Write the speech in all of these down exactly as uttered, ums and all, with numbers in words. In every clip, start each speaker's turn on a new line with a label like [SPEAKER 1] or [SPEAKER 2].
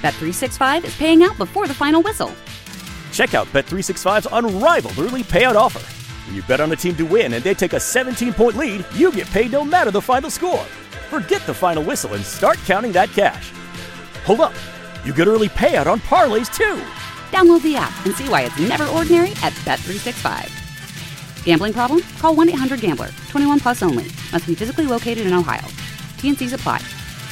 [SPEAKER 1] Bet three sixty-five is paying out before the final whistle.
[SPEAKER 2] Check out Bet three sixty-five's unrivaled early payout offer. When you bet on a team to win and they take a seventeen-point lead, you get paid no matter the final score. Forget the final whistle and start counting that cash. Hold up. You get early payout on parlays, too.
[SPEAKER 1] Download the app and see why it's never ordinary at Bet three sixty-five. Gambling problem? Call one eight hundred gambler. twenty-one plus only. Must be physically located in Ohio. T N Cs apply.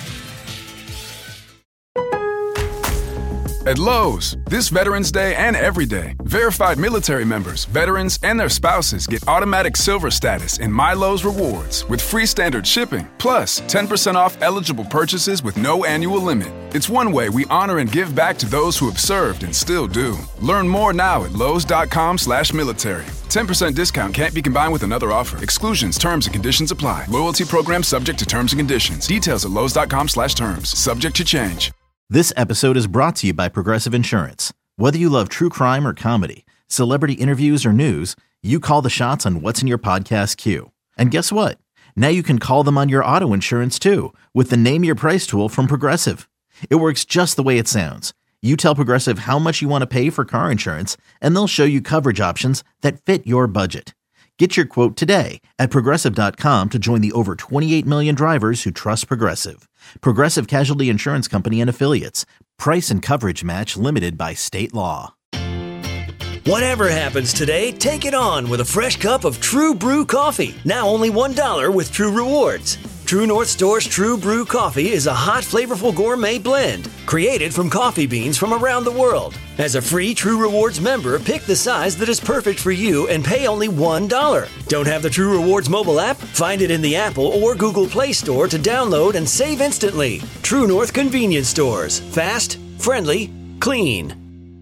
[SPEAKER 3] At Lowe's, this Veterans Day and every day, verified military members, veterans, and their spouses get automatic silver status in My Lowe's Rewards with free standard shipping, plus ten percent off eligible purchases with no annual limit. It's one way we honor and give back to those who have served and still do. Learn more now at lowes.com slash military. ten percent discount can't be combined with another offer. Exclusions, terms, and conditions apply. Loyalty program subject to terms and conditions. Details at lowes.com slash terms. Subject to change.
[SPEAKER 4] This episode is brought to you by Progressive Insurance. Whether you love true crime or comedy, celebrity interviews or news, you call the shots on what's in your podcast queue. And guess what? Now you can call them on your auto insurance too with the Name Your Price tool from Progressive. It works just the way it sounds. You tell Progressive how much you want to pay for car insurance, and they'll show you coverage options that fit your budget. Get your quote today at Progressive dot com to join the over twenty-eight million drivers who trust Progressive. Progressive Casualty Insurance Company and Affiliates. Price and coverage match limited by state law.
[SPEAKER 5] Whatever happens today, take it on with a fresh cup of True Brew coffee. Now only one dollar with True Rewards. True North Store's True Brew coffee is a hot, flavorful gourmet blend created from coffee beans from around the world. As a free True Rewards member, pick the size that is perfect for you and pay only one dollar. Don't have the True Rewards mobile app? Find it in the Apple or Google Play Store to download and save instantly. True North Convenience Stores. Fast, friendly, clean.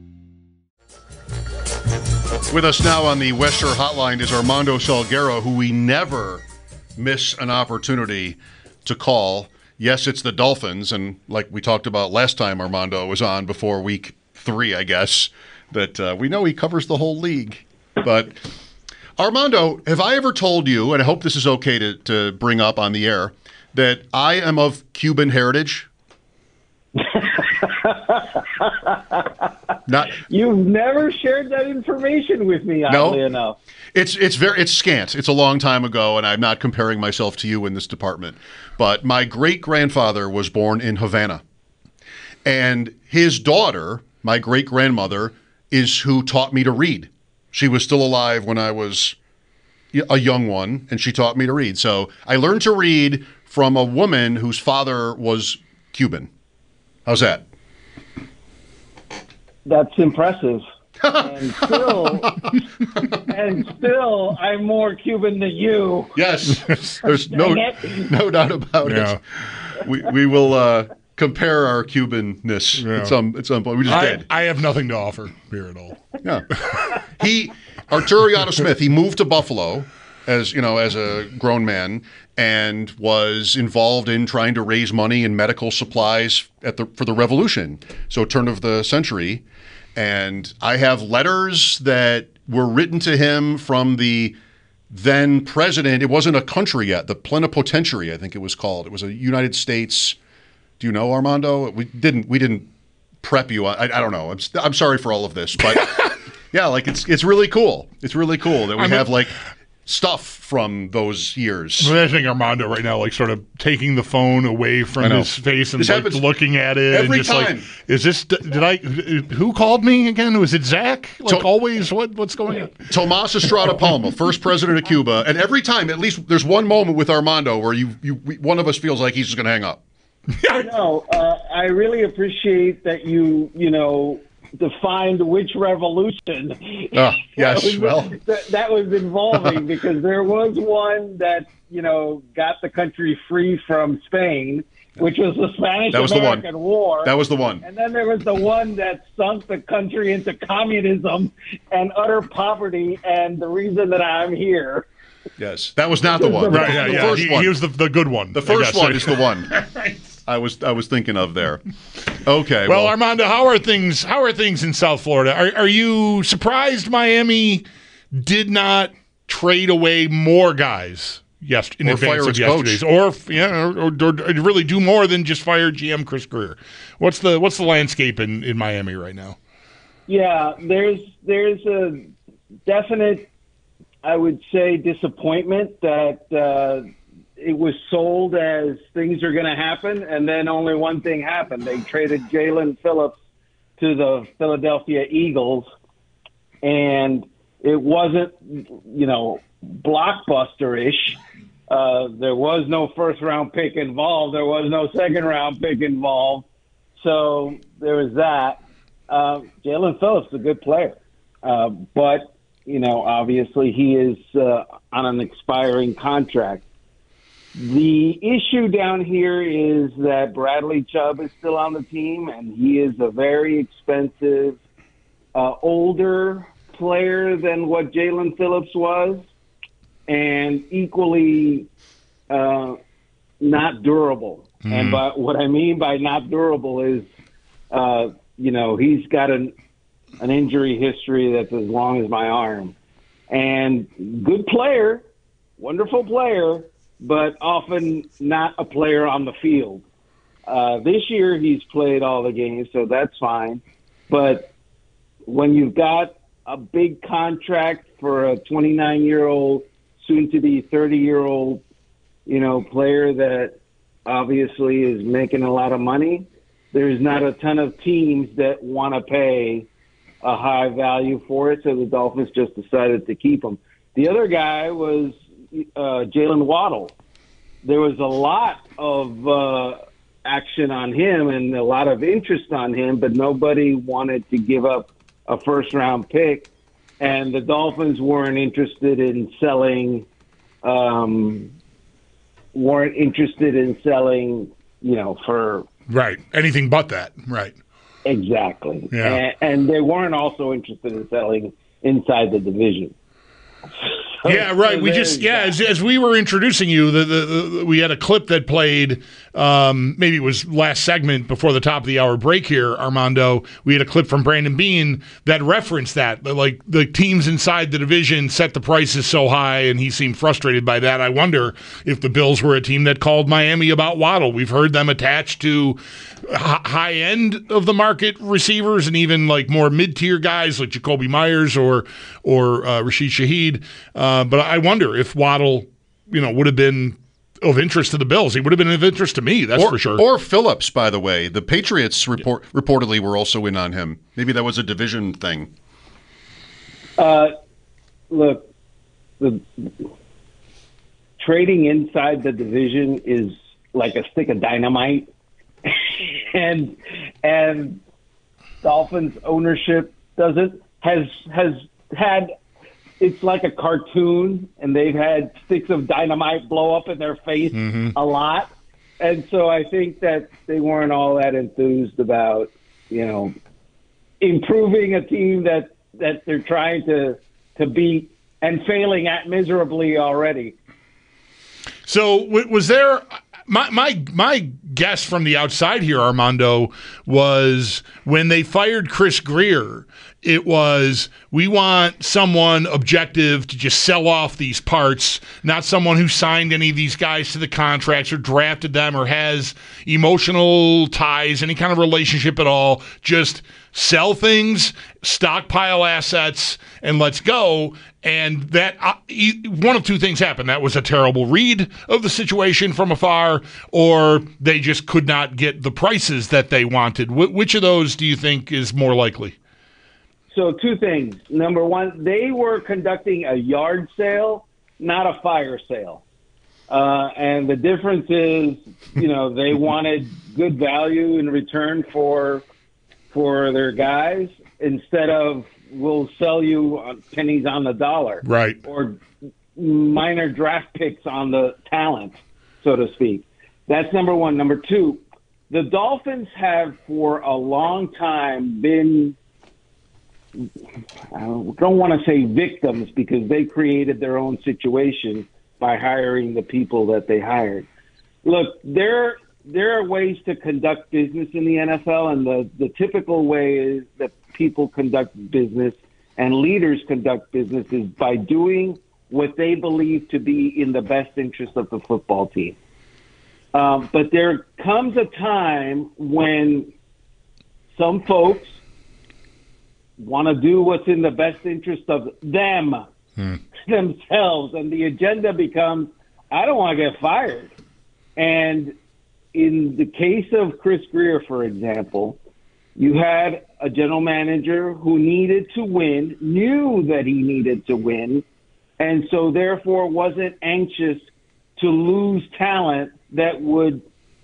[SPEAKER 6] With us now on the West Shore Hotline is Armando Salguero, who we never miss an opportunity to call. Yes, it's the Dolphins, and like we talked about last time Armando was on before week three, I guess, that uh, we know he covers the whole league. But Armando, have I ever told you, and I hope this is okay to, to bring up on the air, that I am of Cuban heritage? Not,
[SPEAKER 7] You've never shared that information with me, oddly
[SPEAKER 6] no,
[SPEAKER 7] enough.
[SPEAKER 6] It's it's very it's scant. It's a long time ago, and I'm not comparing myself to you in this department. But my great grandfather was born in Havana, and his daughter, my great grandmother, is who taught me to read. She was still alive when I was a young one, and she taught me to read. So I learned to read from a woman whose father was Cuban. How's that?
[SPEAKER 7] That's impressive. And still, and still, I'm more Cuban than you.
[SPEAKER 6] Yes, there's no no doubt about yeah. it. We we will uh, compare our Cubanness yeah. at some at some point. We just
[SPEAKER 8] I,
[SPEAKER 6] did.
[SPEAKER 8] I have nothing to offer here at all.
[SPEAKER 6] Yeah, he Arturiano Smith. He moved to Buffalo as you know as a grown man and was involved in trying to raise money and medical supplies at the for the Revolution. So turn of the century. And I have letters that were written to him from the then president. It wasn't a country yet, the plenipotentiary, I think it was called. It was a United States. Do you know, Armando? We didn't. We didn't prep you. I, I don't know. I'm I'm sorry for all of this, but yeah, like it's it's really cool. It's really cool that we I mean, have like stuff from those years.
[SPEAKER 8] I'm imagining Armando right now, like sort of taking the phone away from his face and like looking at it.
[SPEAKER 6] Every
[SPEAKER 8] and just
[SPEAKER 6] time.
[SPEAKER 8] Like, is this, did I, who called me again? Was it Zach? Like to- always, what what's going on?
[SPEAKER 6] Tomas Estrada Palma, first president of Cuba. And every time, at least there's one moment with Armando where you, you we, one of us feels like he's just going to hang up.
[SPEAKER 7] No, uh, I really appreciate that you, you know, defined which revolution
[SPEAKER 6] uh, yes,
[SPEAKER 7] that, was,
[SPEAKER 6] well.
[SPEAKER 7] that, that was involving, because there was one that, you know, got the country free from Spain, which was the Spanish-American War.
[SPEAKER 6] That was the one.
[SPEAKER 7] And then there was the one that sunk the country into communism and utter poverty, and the reason that I'm here.
[SPEAKER 6] Yes, that was not the one.
[SPEAKER 8] Right, yeah,
[SPEAKER 6] the
[SPEAKER 8] yeah.
[SPEAKER 6] First
[SPEAKER 8] He,
[SPEAKER 6] one.
[SPEAKER 8] he was the, the good one.
[SPEAKER 6] The first one is the one. I was I was thinking of there. Okay.
[SPEAKER 8] Well,
[SPEAKER 6] well,
[SPEAKER 8] Armando, how are things? How are things in South Florida? Are are you surprised Miami did not trade away more guys yes, in
[SPEAKER 6] or
[SPEAKER 8] advance
[SPEAKER 6] fire
[SPEAKER 8] of yesterday's, or yeah, or, or, or really do more than just fire G M Chris Grier. What's the what's the landscape in, in Miami right now?
[SPEAKER 7] Yeah, there's there's a definite, I would say, disappointment that uh, it was sold as things are going to happen, and then only one thing happened. They traded Jalen Phillips to the Philadelphia Eagles, and it wasn't, you know, blockbuster-ish. Uh, there was no first-round pick involved. There was no second-round pick involved. So there was that. Uh, Jalen Phillips is a good player. Uh, but, you know, obviously he is uh, on an expiring contract. The issue down here is that Bradley Chubb is still on the team, and he is a very expensive, uh, older player than what Jalen Phillips was, and equally uh, not durable. Mm. And by, what I mean by not durable is, uh, you know, he's got an an injury history that's as long as my arm. And good player, wonderful player, but often not a player on the field. Uh, this year he's played all the games, so that's fine. But when you've got a big contract for a twenty-nine-year-old, soon-to-be thirty-year-old, you know, player that obviously is making a lot of money, there's not a ton of teams that want to pay a high value for it, so the Dolphins just decided to keep him. The other guy was uh, Jalen Waddle. There was a lot of uh, action on him and a lot of interest on him, but nobody wanted to give up a first-round pick, and the Dolphins weren't interested in selling um, weren't interested in selling, you know, for
[SPEAKER 8] right anything but that, right?
[SPEAKER 7] Exactly.
[SPEAKER 8] Yeah.
[SPEAKER 7] And, and they weren't also interested in selling inside the division. So,
[SPEAKER 8] yeah, right.
[SPEAKER 7] so
[SPEAKER 8] we just yeah, as, as we were introducing you, the, the, the we had a clip that played. Um, maybe it was last segment before the top of the hour break here, Armando. We had a clip from Brandon Beane that referenced that, like the teams inside the division set the prices so high, and he seemed frustrated by that. I wonder if the Bills were a team that called Miami about Waddle. We've heard them attached to h- high end of the market receivers and even like more mid tier guys like Jacoby Myers or or uh, Rashid Shaheed. Uh, but I wonder if Waddle, you know, would have been of interest to the Bills. He would have been of interest to me, that's
[SPEAKER 6] or,
[SPEAKER 8] for sure.
[SPEAKER 6] Or Phillips, by the way. The Patriots report, yeah. reportedly were also in on him. Maybe that was a division thing.
[SPEAKER 7] Uh, look, the trading inside the division is like a stick of dynamite, and and Dolphins ownership doesn't has has had. It's like a cartoon, and they've had sticks of dynamite blow up in their face mm-hmm. a lot. And so I think that they weren't all that enthused about, you know, improving a team that, that they're trying to to beat and failing at miserably already.
[SPEAKER 8] So was there my my my guess from the outside here, Armando, was when they fired Chris Grier, it was, we want someone objective to just sell off these parts, not someone who signed any of these guys to the contracts or drafted them or has emotional ties, any kind of relationship at all. Just sell things, stockpile assets, and let's go. And that uh, one of two things happened. That was a terrible read of the situation from afar, or they just could not get the prices that they wanted. Wh- which of those do you think is more likely?
[SPEAKER 7] So two things. Number one, they were conducting a yard sale, not a fire sale. Uh, and the difference is, you know, they wanted good value in return for for their guys instead of we'll sell you on pennies on the dollar.
[SPEAKER 8] Right.
[SPEAKER 7] Or minor draft picks on the talent, so to speak. That's number one. Number two, the Dolphins have for a long time been, I don't want to say victims because they created their own situation by hiring the people that they hired. Look, there there are ways to conduct business in the N F L, and the, the typical way is that people conduct business and leaders conduct business is by doing what they believe to be in the best interest of the football team. Um, but there comes a time when some folks want to do what's in the best interest of them, hmm. themselves, and the agenda becomes, I don't want to get fired. And in the case of Chris Grier, for example, you had a general manager who needed to win, knew that he needed to win, and so therefore wasn't anxious to lose talent that would,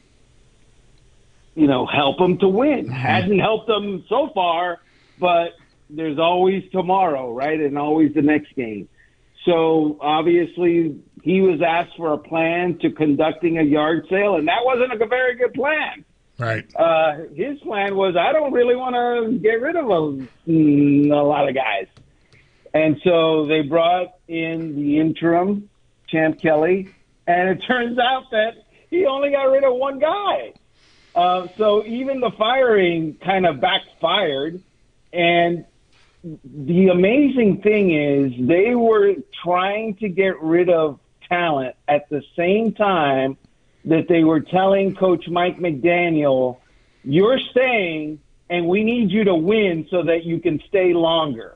[SPEAKER 7] you know, help him to win. Mm-hmm. Hasn't helped him so far, but there's always tomorrow, right, and always the next game. So obviously he was asked for a plan to conducting a yard sale, and that wasn't a very good plan.
[SPEAKER 8] Right.
[SPEAKER 7] Uh, his plan was, I don't really want to get rid of a, mm, a lot of guys. And so they brought in the interim, Champ Kelly, and it turns out that he only got rid of one guy. Uh, so even the firing kind of backfired. And the amazing thing is they were trying to get rid of talent at the same time that they were telling Coach Mike McDaniel, you're staying and we need you to win so that you can stay longer.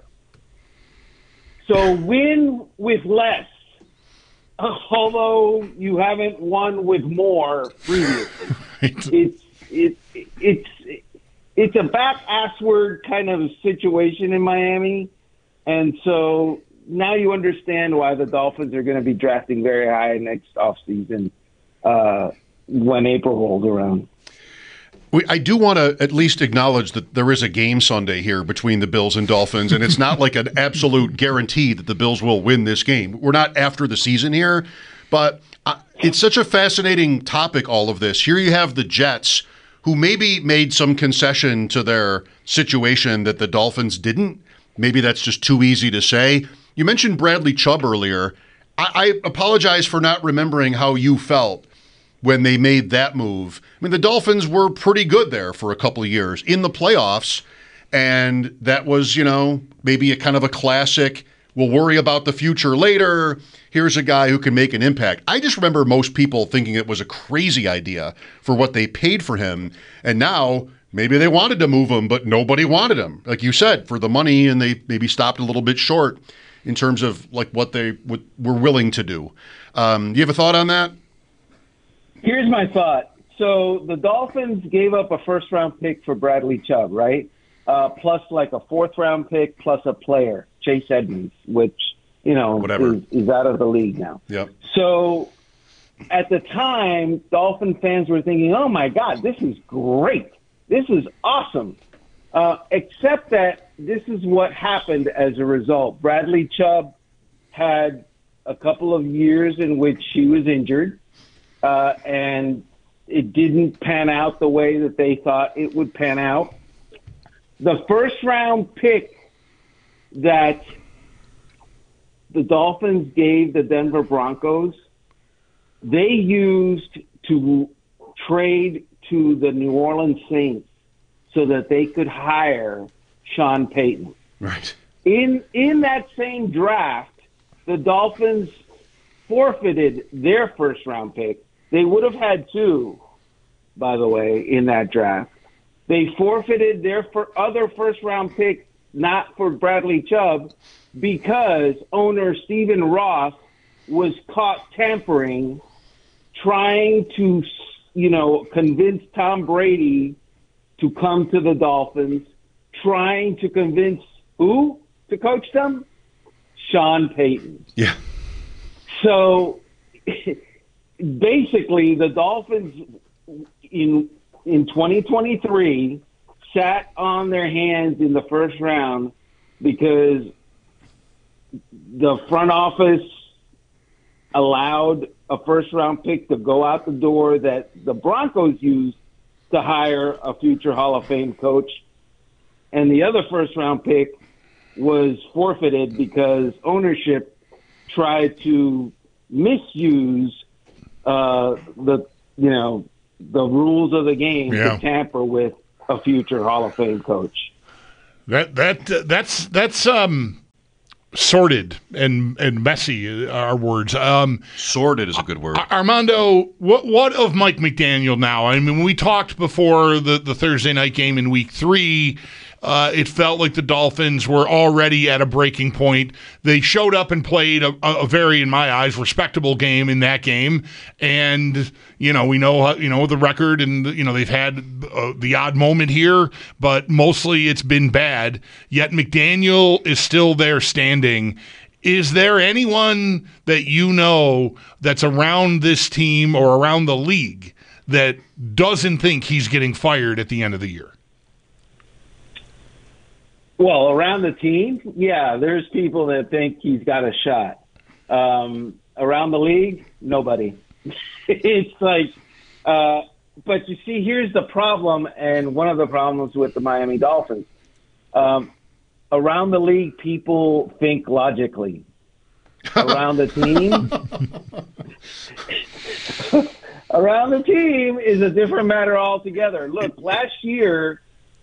[SPEAKER 7] So win with less, although you haven't won with more previously. Right. It's, it's, it's, it's a back-assward kind of situation in Miami. And so now you understand why the Dolphins are going to be drafting very high next offseason. Uh, when April rolls around.
[SPEAKER 6] We, I do want to at least acknowledge that there is a game Sunday here between the Bills and Dolphins, and it's not like an absolute guarantee that the Bills will win this game. We're not after the season here, but uh, it's such a fascinating topic, all of this. Here you have the Jets, who maybe made some concession to their situation that the Dolphins didn't. Maybe that's just too easy to say. You mentioned Bradley Chubb earlier. I, I apologize for not remembering how you felt when they made that move. I mean, the Dolphins were pretty good there for a couple of years in the playoffs, and that was, you know, maybe a kind of a classic, we'll worry about the future later, here's a guy who can make an impact. I just remember most people thinking it was a crazy idea for what they paid for him, and now maybe they wanted to move him, but nobody wanted him, like you said, for the money, and they maybe stopped a little bit short in terms of like what they w- were willing to do. Um, do you have a thought on that?
[SPEAKER 7] Here's my thought. So the Dolphins gave up a first-round pick for Bradley Chubb, right? Uh, plus like a fourth-round pick plus a player, Chase Edmonds, which, you know, is, is out of the league now.
[SPEAKER 6] Yep.
[SPEAKER 7] So at the time, Dolphin fans were thinking, oh, my God, this is great. This is awesome. Uh, except that this is what happened as a result. Bradley Chubb had a couple of years in which he was injured. Uh, and it didn't pan out the way that they thought it would pan out. The first round pick that the Dolphins gave the Denver Broncos, they used to trade to the New Orleans Saints so that they could hire Sean Payton.
[SPEAKER 6] Right.
[SPEAKER 7] In in that same draft, the Dolphins forfeited their first round pick. They would have had two, by the way, in that draft. They forfeited their for other first-round pick, not for Bradley Chubb, because owner Stephen Ross was caught tampering, trying to, you know, convince Tom Brady to come to the Dolphins, trying to convince who to coach them? Sean Payton.
[SPEAKER 6] Yeah.
[SPEAKER 7] So basically, the Dolphins in in twenty twenty-three sat on their hands in the first round because the front office allowed a first-round pick to go out the door that the Broncos used to hire a future Hall of Fame coach, and the other first-round pick was forfeited because ownership tried to misuse Uh, the you know the rules of the game yeah. to tamper with a future Hall of Fame coach.
[SPEAKER 8] That that uh, that's that's um sordid and and messy are words. Um,
[SPEAKER 6] sordid is a good word.
[SPEAKER 8] Armando, what what of Mike McDaniel now? I mean, when we talked before the, the Thursday night game in week three, uh, it felt like the Dolphins were already at a breaking point. They showed up and played a, a very, in my eyes, respectable game in that game. And, you know, we know, you know, the record and, you know, they've had uh, the odd moment here, but mostly it's been bad. Yet McDaniel is still there standing. Is there anyone that you know that's around this team or around the league that doesn't think he's getting fired at the end of the year?
[SPEAKER 7] Well, around the team, yeah, there's people that think he's got a shot. Um, around the league, nobody. It's like, uh, but you see, here's the problem, and one of the problems with the Miami Dolphins. Um, around the league, people think logically. Around the team, around the team is a different matter altogether. Look, last year,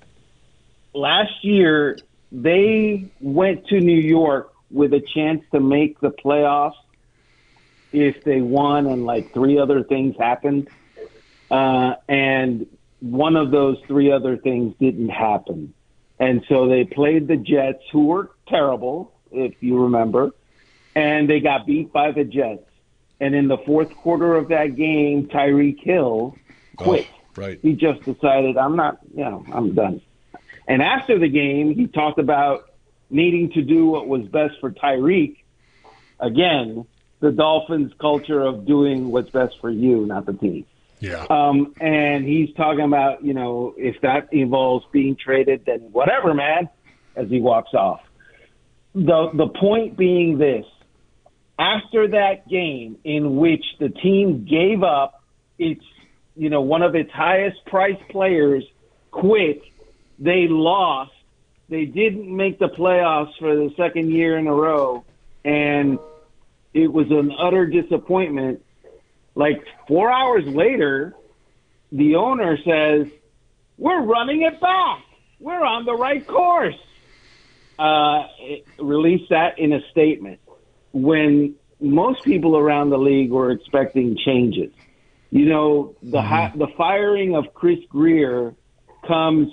[SPEAKER 7] last year they went to New York with a chance to make the playoffs if they won and like three other things happened. Uh, and one of those three other things didn't happen. And so they played the Jets, who were terrible, if you remember, and they got beat by the Jets. And in the fourth quarter of that game, Tyreek Hill quit.
[SPEAKER 6] Oh, right.
[SPEAKER 7] He just decided, I'm not, you know, I'm done. And after the game, he talked about needing to do what was best for Tyreek. Again, the Dolphins' culture of doing what's best for you, not the team.
[SPEAKER 8] Yeah.
[SPEAKER 7] Um, and he's talking about, you know, if that involves being traded, then whatever, man, as he walks off. The the point being this. After that game in which the team gave up its, you know, one of its highest priced players quit, they lost. They didn't make the playoffs for the second year in a row, and it was an utter disappointment. Like four hours later, the owner says, we're running it back. We're on the right course. Uh, it released that in a statement when most people around the league were expecting changes. You know, the mm-hmm. hi- the firing of Chris Grier comes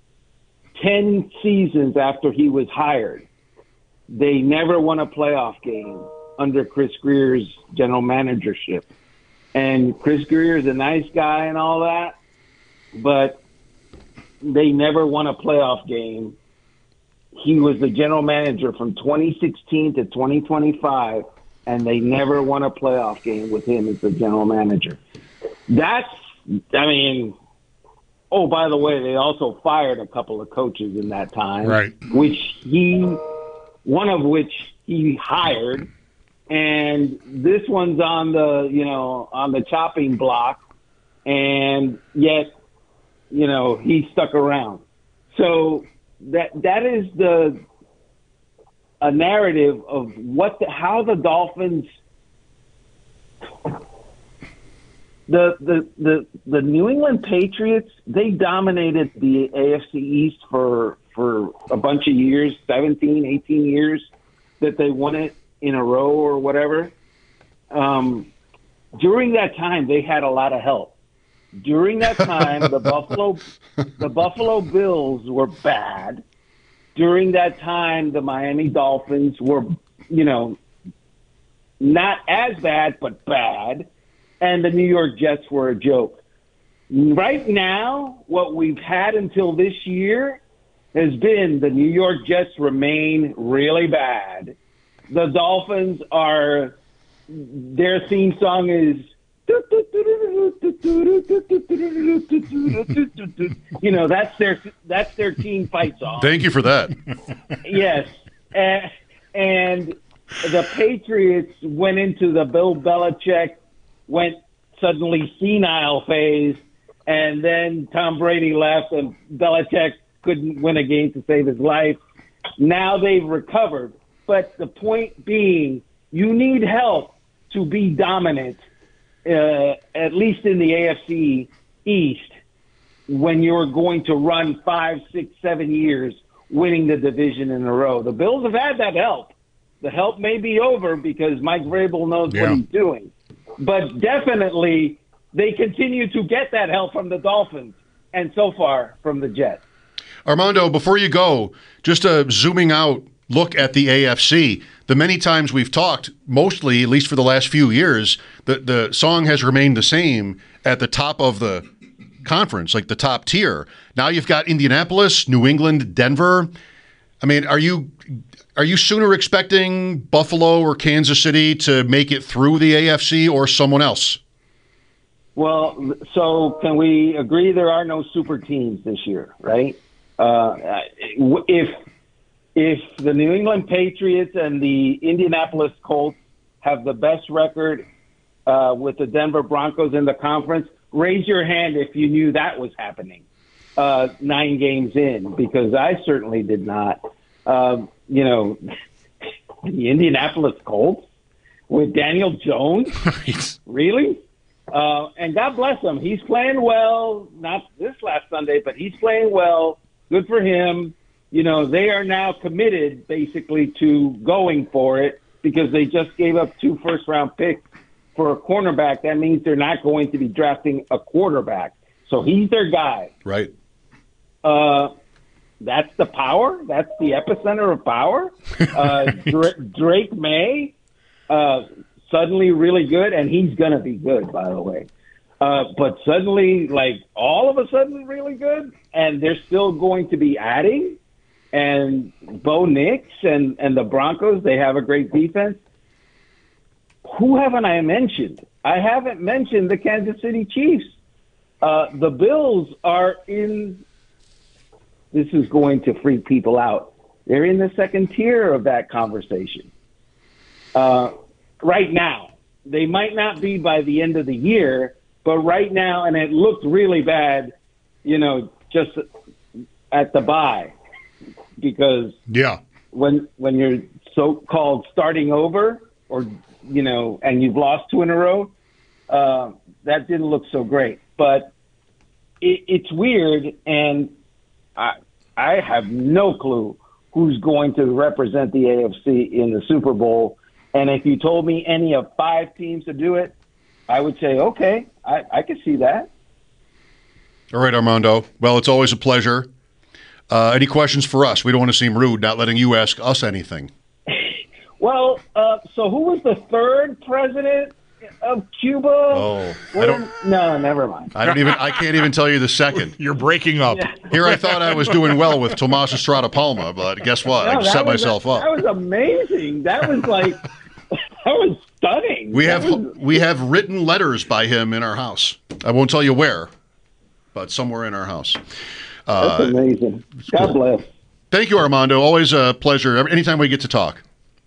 [SPEAKER 7] ten seasons after he was hired. They never won a playoff game under Chris Grier's general managership. And Chris Grier is a nice guy and all that, but they never won a playoff game. He was the general manager from twenty sixteen to twenty twenty-five, and they never won a playoff game with him as the general manager. That's, I mean, oh, by the way, they also fired a couple of coaches in that time,
[SPEAKER 8] right?
[SPEAKER 7] Which he, one of which he hired. And this one's on the, you know, on the chopping block, and yet, you know, he stuck around. So that that is the a narrative of what the, how the Dolphins, the the the the New England Patriots, they dominated the A F C East for for a bunch of years, seventeen, eighteen years that they won it in a row or whatever. Um, during that time, they had a lot of help. During that time, the Buffalo, the Buffalo Bills were bad. During that time, the Miami Dolphins were, you know, not as bad, but bad. And the New York Jets were a joke. Right now, what we've had until this year has been the New York Jets remain really bad. The Dolphins are, their theme song is, you know, that's their that's their team fight song.
[SPEAKER 6] Thank you for that.
[SPEAKER 7] Yes. And, and the Patriots went into the Bill Belichick, went suddenly senile phase, and then Tom Brady left and Belichick couldn't win a game to save his life. Now they've recovered. But the point being, you need help to be dominant, uh, at least in the A F C East, when you're going to run five, six, seven years winning the division in a row. The Bills have had that help. The help may be over because Mike Vrabel knows
[SPEAKER 8] Yeah.
[SPEAKER 7] what he's doing. But definitely they continue to get that help from the Dolphins and so far from the Jets.
[SPEAKER 6] Armando, before you go, just a zooming out look at the A F C. The many times we've talked, mostly, at least for the last few years, the, the song has remained the same at the top of the conference, like the top tier. Now you've got Indianapolis, New England, Denver. I mean, are you are you sooner expecting Buffalo or Kansas City to make it through the A F C or someone else?
[SPEAKER 7] Well, so can we agree there are no super teams this year, right? Uh, if if the New England Patriots and the Indianapolis Colts have the best record uh, with the Denver Broncos in the conference, raise your hand if you knew that was happening uh, nine games in, because I certainly did not. Um, you know, the Indianapolis Colts with Daniel Jones,
[SPEAKER 8] Right.
[SPEAKER 7] really? Uh, and God bless him. He's playing well, not this last Sunday, but he's playing well. Good for him. You know, they are now committed basically to going for it because they just gave up two first-round picks for a cornerback. That means they're not going to be drafting a quarterback. So he's their guy.
[SPEAKER 6] Right.
[SPEAKER 7] Uh, that's the power. That's the epicenter of power. Uh, Dra- Drake May, uh, suddenly really good, and he's going to be good, by the way. Uh, but suddenly, like, all of a sudden really good, and they're still going to be adding. And Bo Nix and, and the Broncos, they have a great defense. Who haven't I mentioned? I haven't mentioned the Kansas City Chiefs. Uh, the Bills are in – this is going to freak people out. They're in the second tier of that conversation uh, right now. They might not be by the end of the year, but right now, and it looked really bad, you know, just at the bye. Because
[SPEAKER 8] Yeah.
[SPEAKER 7] when when you're so-called starting over, or you know, and you've lost two in a row, uh, that didn't look so great. But it, it's weird, and I I have no clue who's going to represent the A F C in the Super Bowl. And if you told me any of five teams to do it, I would say, okay, I, I could see that.
[SPEAKER 6] All right, Armando. Well, it's always a pleasure. Uh, any questions for us? We don't want to seem rude, not letting you ask us anything.
[SPEAKER 7] Well, uh, so who was the third president of Cuba?
[SPEAKER 6] Oh, I don't.
[SPEAKER 7] No, never mind.
[SPEAKER 6] I don't even. I can't even tell you the second.
[SPEAKER 8] You're breaking up.
[SPEAKER 7] Yeah.
[SPEAKER 6] Here, I thought I was doing well with Tomas Estrada Palma, but guess what?
[SPEAKER 7] No,
[SPEAKER 6] I
[SPEAKER 7] that
[SPEAKER 6] set
[SPEAKER 7] was-
[SPEAKER 6] myself up.
[SPEAKER 7] That was amazing. That was like, that was stunning.
[SPEAKER 6] We
[SPEAKER 7] That
[SPEAKER 6] have
[SPEAKER 7] was-
[SPEAKER 6] we have written letters by him in our house. I won't tell you where, but somewhere in our house.
[SPEAKER 7] That's
[SPEAKER 6] Uh,
[SPEAKER 7] amazing. God bless.
[SPEAKER 6] thank you, Armando. Always a pleasure. Anytime we get to talk.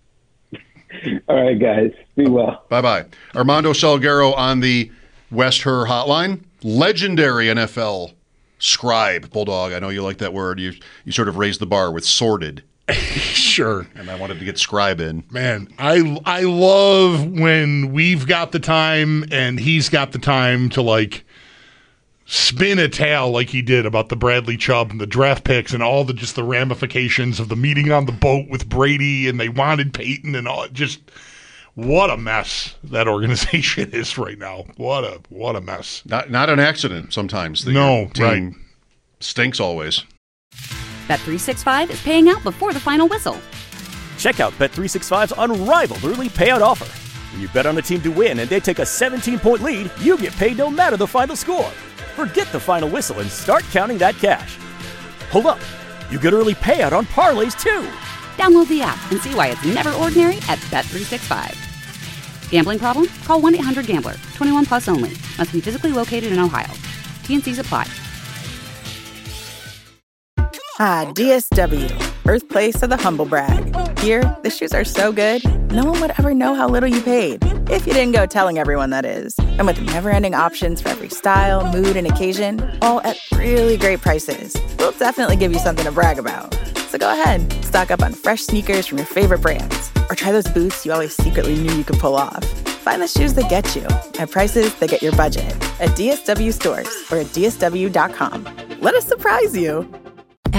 [SPEAKER 7] All right, guys. Be well.
[SPEAKER 6] Bye bye. Armando Salguero on the West Her Hotline. Legendary N F L scribe, Bulldog. I know you like that word. You you sort of raised the bar with sordid,
[SPEAKER 8] Sure.
[SPEAKER 6] and I wanted to get scribe in.
[SPEAKER 8] Man, I I love when we've got the time and he's got the time to like spin a tale like he did about the Bradley Chubb and the draft picks and all the just the ramifications of the meeting on the boat with Brady and they wanted Peyton and all. Just what a mess that organization is right now. What a what a mess.
[SPEAKER 6] Not not an accident. Sometimes the
[SPEAKER 8] No,
[SPEAKER 6] team
[SPEAKER 8] right.
[SPEAKER 6] stinks always.
[SPEAKER 1] Bet three sixty-five is paying out before the final whistle.
[SPEAKER 2] Check out Bet three sixty-five's unrivaled early payout offer. When you bet on a team to win and they take a seventeen-point lead, you get paid no matter the final score. Forget the final whistle and start counting that cash. Hold up. You get early payout on parlays, too.
[SPEAKER 1] Download the app and see why it's never ordinary at Bet three sixty-five. Gambling problem? Call one eight hundred gambler. twenty-one plus only. Must be physically located in Ohio. T N Cs apply.
[SPEAKER 9] Ah, D S W, birthplace of the humble brag. Here, the shoes are so good, no one would ever know how little you paid. If you didn't go telling everyone, that is. And with never-ending options for every style, mood, and occasion, all at really great prices, we'll definitely give you something to brag about. So go ahead, stock up on fresh sneakers from your favorite brands, or try those boots you always secretly knew you could pull off. Find the shoes that get you at prices that get your budget at D S W stores or at D S W dot com. Let us surprise you.
[SPEAKER 10] At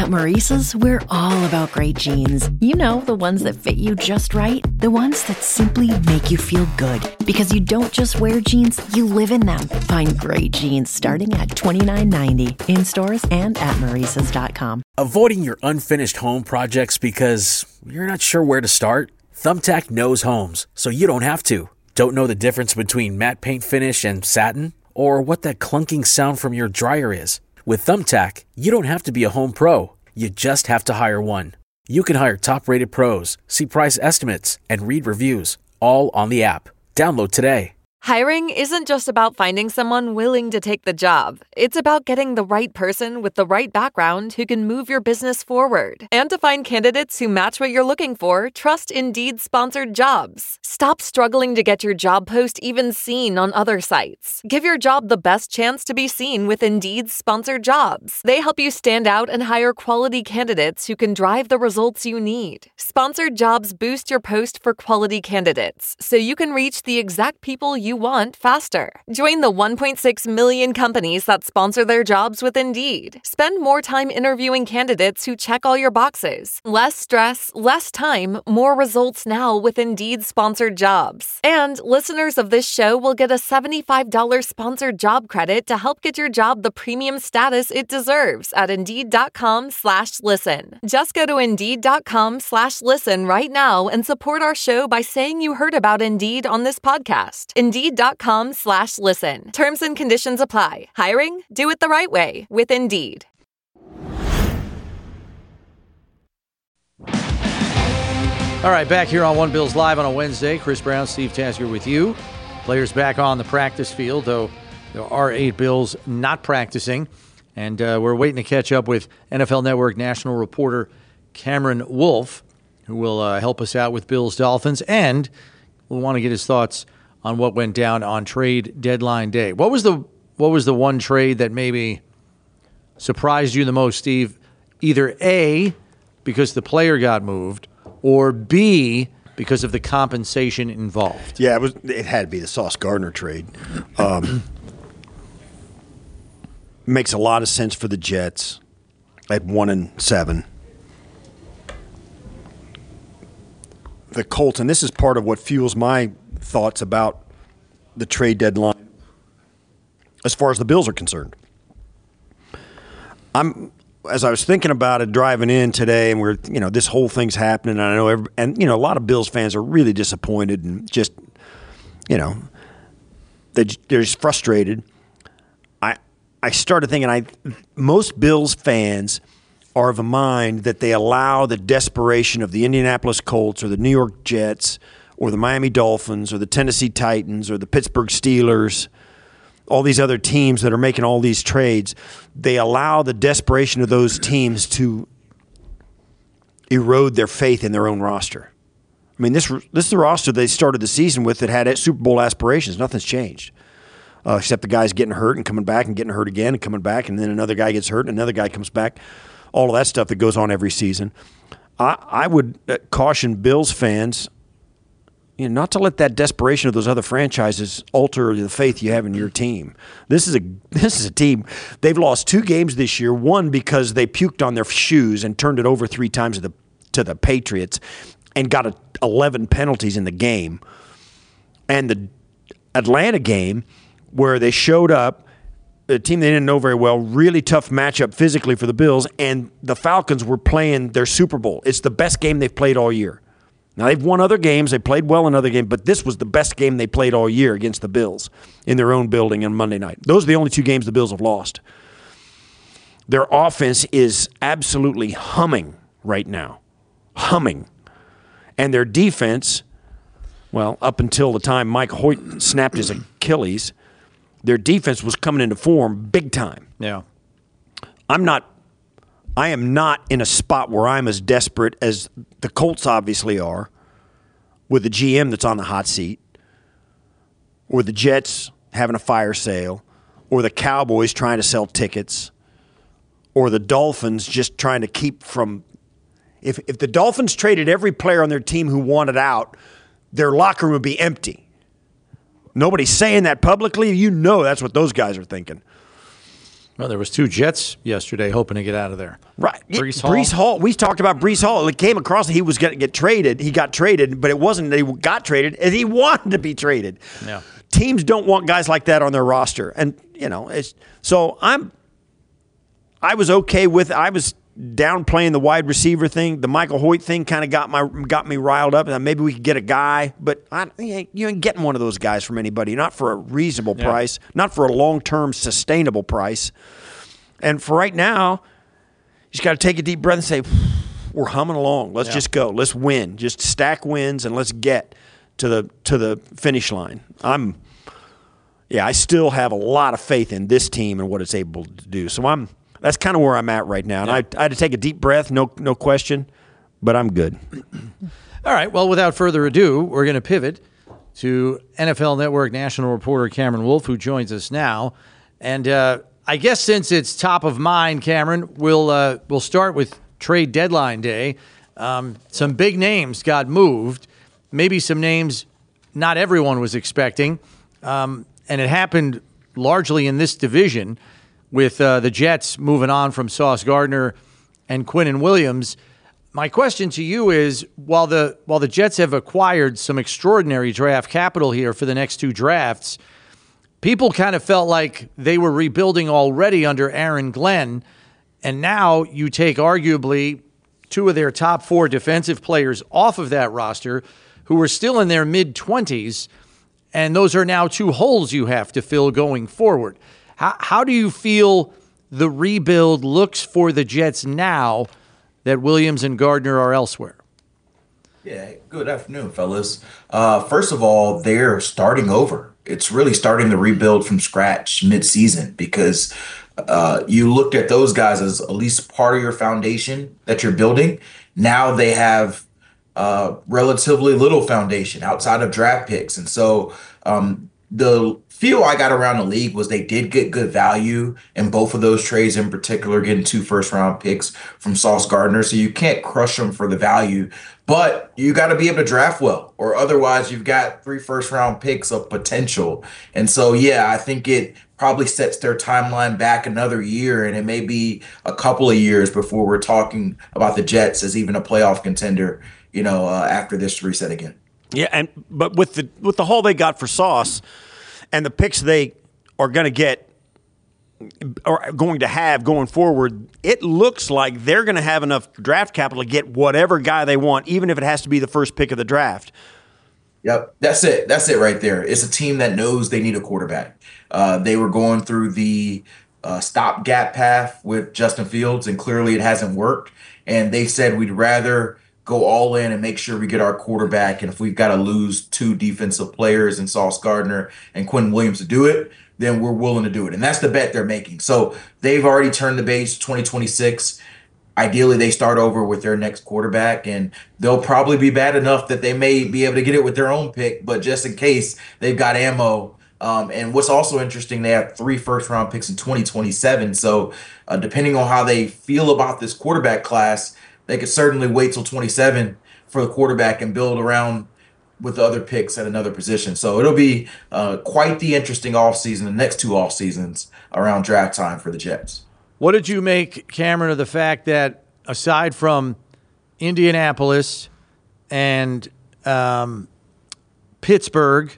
[SPEAKER 10] At Maurice's, we're all about great jeans. You know, the ones that fit you just right. The ones that simply make you feel good. Because you don't just wear jeans, you live in them. Find great jeans starting at twenty-nine ninety in stores and at maurices dot com.
[SPEAKER 11] Avoiding your unfinished home projects because you're not sure where to start? Thumbtack knows homes, so you don't have to. Don't know the difference between matte paint finish and satin? Or what that clunking sound from your dryer is? With Thumbtack, you don't have to be a home pro. You just have to hire one. You can hire top-rated pros, see price estimates, and read reviews, all on the app. Download today.
[SPEAKER 12] Hiring isn't just about finding someone willing to take the job. It's about getting the right person with the right background who can move your business forward. And to find candidates who match what you're looking for, trust Indeed sponsored jobs. Stop struggling to get your job post even seen on other sites. Give your job the best chance to be seen with Indeed sponsored jobs. They help you stand out and hire quality candidates who can drive the results you need. Sponsored jobs boost your post for quality candidates, so you can reach the exact people you you want faster. Join the one point six million companies that sponsor their jobs with Indeed. Spend more time interviewing candidates who check all your boxes. Less stress, less time, more results now with Indeed sponsored jobs. And listeners of this show will get a seventy-five dollars sponsored job credit to help get your job the premium status it deserves at Indeed.com slash listen. Just go to Indeed.com slash listen right now and support our show by saying you heard about Indeed on this podcast. Indeed.com slash listen. Terms and conditions apply. Hiring? Do it the right way with Indeed.
[SPEAKER 13] All right, back here on One Bills Live on a Wednesday. Chris Brown, Steve Tasker with you. Players back on the practice field, though there are eight Bills not practicing. And uh, we're waiting to catch up with N F L Network national reporter Cameron Wolfe, who will uh, help us out with Bills Dolphins. And we'll want to get his thoughts on what went down on trade deadline day. What was the what was the one trade that maybe surprised you the most, Steve? Either A, because the player got moved, or B, because of the compensation involved?
[SPEAKER 14] Yeah, it was. It had to be the Sauce Gardner trade. Um, makes a lot of sense for the Jets at one and seven. The Colts, and this is part of what fuels my thoughts about the trade deadline as far as the Bills are concerned. I'm as I was thinking about it driving in today, and we're you know this whole thing's happening, and I know every, and you know a lot of Bills fans are really disappointed and just you know they they're just frustrated. I I started thinking I most Bills fans are of a mind that they allow the desperation of the Indianapolis Colts or the New York Jets or the Miami Dolphins or the Tennessee Titans or the Pittsburgh Steelers, all these other teams that are making all these trades, they allow the desperation of those teams to erode their faith in their own roster. I mean, this this is the roster they started the season with that had Super Bowl aspirations. Nothing's changed, uh, except the guy's getting hurt and coming back and getting hurt again and coming back, and then another guy gets hurt and another guy comes back. All of that stuff that goes on every season. I, I would caution Bills fans You know, not to let that desperation of those other franchises alter the faith you have in your team. This is a this is a team. They've lost two games this year. One because they puked on their shoes and turned it over three times to the to the Patriots, and got a, eleven penalties in the game. And the Atlanta game where they showed up, a team they didn't know very well, really tough matchup physically for the Bills, and the Falcons were playing their Super Bowl. It's the best game they've played all year. Now, they've won other games. They played well in other games, but this was the best game they played all year against the Bills in their own building on Monday night. Those are the only two games the Bills have lost. Their offense is absolutely humming right now. Humming. And their defense, well, up until the time Mike Hoyt snapped his Achilles, their defense was coming into form big time.
[SPEAKER 13] Yeah.
[SPEAKER 14] I'm not I am not in a spot where I'm as desperate as the Colts obviously are, with the G M that's on the hot seat, or the Jets having a fire sale, or the Cowboys trying to sell tickets, or the Dolphins just trying to keep from if if the Dolphins traded every player on their team who wanted out, their locker room would be empty. Nobody's saying that publicly. You know that's what those guys are thinking.
[SPEAKER 13] Well, there was two Jets yesterday hoping to get out of there.
[SPEAKER 14] Right.
[SPEAKER 13] Breece Hall.
[SPEAKER 14] Breece Hall. We talked about Breece Hall. It came across that he was going to get traded. He got traded, but it wasn't that he got traded. He wanted to be traded.
[SPEAKER 13] Yeah.
[SPEAKER 14] Teams don't want guys like that on their roster. And, you know, it's so I'm I was okay with I was downplaying the wide receiver thing. The Michael Hoyt thing kind of got my got me riled up. And maybe we could get a guy, but I, you ain't getting one of those guys from anybody. Not for a reasonable
[SPEAKER 13] Yeah.
[SPEAKER 14] price. Not for a long-term sustainable price. And for right now, you just got to take a deep breath and say, we're humming along. Let's
[SPEAKER 13] Yeah.
[SPEAKER 14] just go. Let's win. Just stack wins and let's get to the to the finish line. I'm, yeah, I still have a lot of faith in this team and what it's able to do. So I'm that's kind of where I'm at right now. And I, I had to take a deep breath, no no question, but I'm good.
[SPEAKER 13] All right. Well, without further ado, we're going to pivot to N F L Network national reporter Cameron Wolfe, who joins us now. And uh, I guess since it's top of mind, Cameron, we'll uh, we'll start with trade deadline day. Um, some big names got moved. Maybe some names not everyone was expecting. Um, and it happened largely in this division with uh, the Jets moving on from Sauce Gardner and Quinnen Williams. My question to you is, while the while the Jets have acquired some extraordinary draft capital here for the next two drafts, people kind of felt like they were rebuilding already under Aaron Glenn, and now you take arguably two of their top four defensive players off of that roster who are still in their mid-twenties, and those are now two holes you have to fill going forward. How, how do you feel the rebuild looks for the Jets now that Williams and Gardner are elsewhere?
[SPEAKER 15] Yeah, good afternoon, fellas. Uh, first of all, they're starting over. It's really starting the rebuild from scratch mid-season because uh, you looked at those guys as at least part of your foundation that you're building. Now they have uh, relatively little foundation outside of draft picks. And so um, the feel I got around the league was they did get good value in both of those trades, in particular, getting two first-round picks from Sauce Gardner. So you can't crush them for the value. But you got to be able to draft well, or otherwise you've got three first-round picks of potential. And so, yeah, I think it probably sets their timeline back another year, and it may be a couple of years before we're talking about the Jets as even a playoff contender, you know, uh, after this reset again.
[SPEAKER 14] Yeah, and but with the with the haul they got for Sauce and the picks they are going to get or going to have going forward, it looks like they're going to have enough draft capital to get whatever guy they want, even if it has to be the first pick of the draft.
[SPEAKER 15] Yep, that's it. That's it right there. It's a team that knows they need a quarterback. Uh, they were going through the uh, stopgap path with Justin Fields, and clearly it hasn't worked. And they said we'd rather go all in and make sure we get our quarterback. And if we've got to lose two defensive players in Sauce Gardner and Quinnen Williams to do it, then we're willing to do it. And that's the bet they're making. So they've already turned the base twenty twenty-six. Ideally, they start over with their next quarterback, and they'll probably be bad enough that they may be able to get it with their own pick. But just in case, they've got ammo. Um, and what's also interesting, they have three first-round picks in twenty twenty-seven. So uh, depending on how they feel about this quarterback class, they could certainly wait till twenty-seven for the quarterback and build around with the other picks at another position. So it'll be uh, quite the interesting offseason, the next two off seasons around draft time for the Jets.
[SPEAKER 13] What did you make, Cameron, of the fact that aside from Indianapolis and um, Pittsburgh,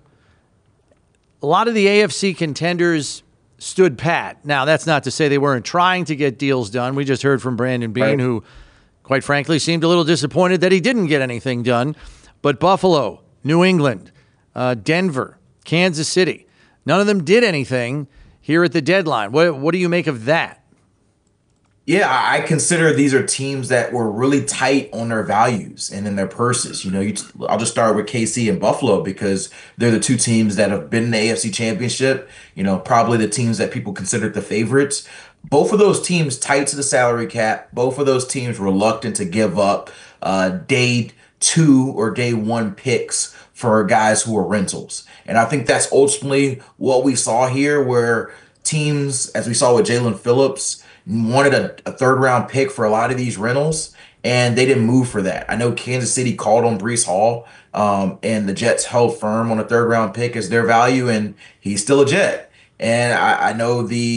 [SPEAKER 13] a lot of the A F C contenders stood pat? Now, that's not to say they weren't trying to get deals done. We just heard from Brandon Beane, right, who, quite frankly, seemed a little disappointed that he didn't get anything done. But Buffalo, New England, uh, Denver, Kansas City, none of them did anything here at the deadline. What, what do you make of that?
[SPEAKER 15] Yeah, I consider these are teams that were really tight on their values and in their purses. You know, you, I'll just start with K C and Buffalo because they're the two teams that have been in the A F C Championship, you know, probably the teams that people considered the favorites. Both of those teams tight to the salary cap. Both of those teams reluctant to give up uh, day two or day one picks for guys who are rentals. And I think that's ultimately what we saw here, where teams, as we saw with Jalen Phillips, wanted a, a third round pick for a lot of these rentals, and they didn't move for that. I know Kansas City called on Breece Hall, um, and the Jets held firm on a third round pick as their value, and he's still a Jet. And I, I know the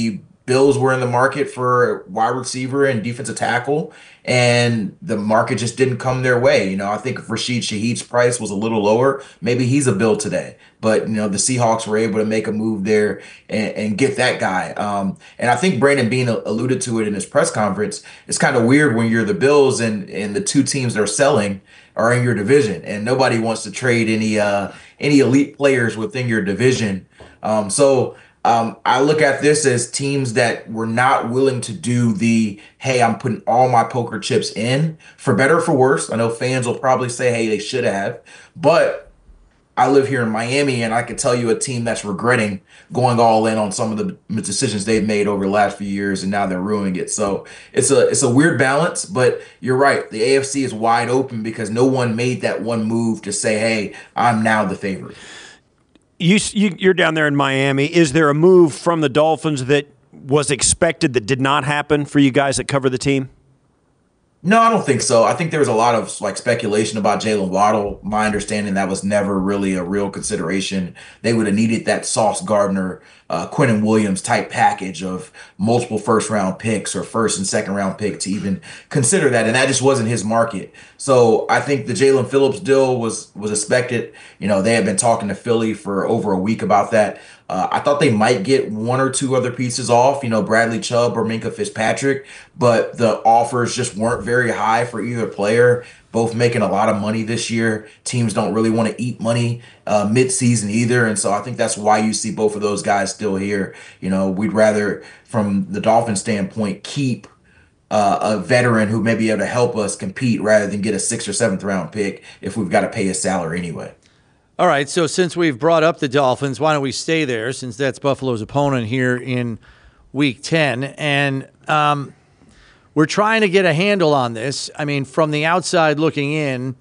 [SPEAKER 15] Bills were in the market for wide receiver and defensive tackle, and the market just didn't come their way. You know, I think if Rashid Shaheed's price was a little lower, maybe he's a Bill today. But, you know, the Seahawks were able to make a move there and, and get that guy. Um, and I think Brandon Beane alluded to it in his press conference. It's kind of weird when you're the Bills and, and the two teams that are selling are in your division, and nobody wants to trade any uh, any elite players within your division. Um, so um, I look at this as teams that were not willing to do the, hey, I'm putting all my poker chips in, for better or for worse. I know fans will probably say, hey, they should have, but I live here in Miami, and I can tell you a team that's regretting going all in on some of the decisions they've made over the last few years, and now they're ruining it. So it's a it's a weird balance, but you're right. The A F C is wide open because no one made that one move to say, hey, I'm now the favorite.
[SPEAKER 14] You, you you're down there in Miami. Is there a move from the Dolphins that was expected that did not happen for you guys that cover the team?
[SPEAKER 15] No, I don't think so. I think there was a lot of like speculation about Jalen Waddle. My understanding, that was never really a real consideration. They would have needed that Sauce Gardner, uh, Quentin Williams type package of multiple first round picks or first and second round pick to even consider that, and that just wasn't his market. So I think the Jalen Phillips deal was was expected. You know, they had been talking to Philly for over a week about that. Uh, I thought they might get one or two other pieces off, you know, Bradley Chubb or Minkah Fitzpatrick, but the offers just weren't very high for either player. Both making a lot of money this year. Teams don't really want to eat money uh, mid-season either, and so I think that's why you see both of those guys still here. You know, we'd rather, from the Dolphins standpoint, keep uh, a veteran who may be able to help us compete rather than get a sixth or seventh round pick if we've got to pay his salary anyway.
[SPEAKER 13] All right, so since we've brought up the Dolphins, why don't we stay there, since that's Buffalo's opponent here in Week ten. And um, we're trying to get a handle on this. I mean, from the outside looking in,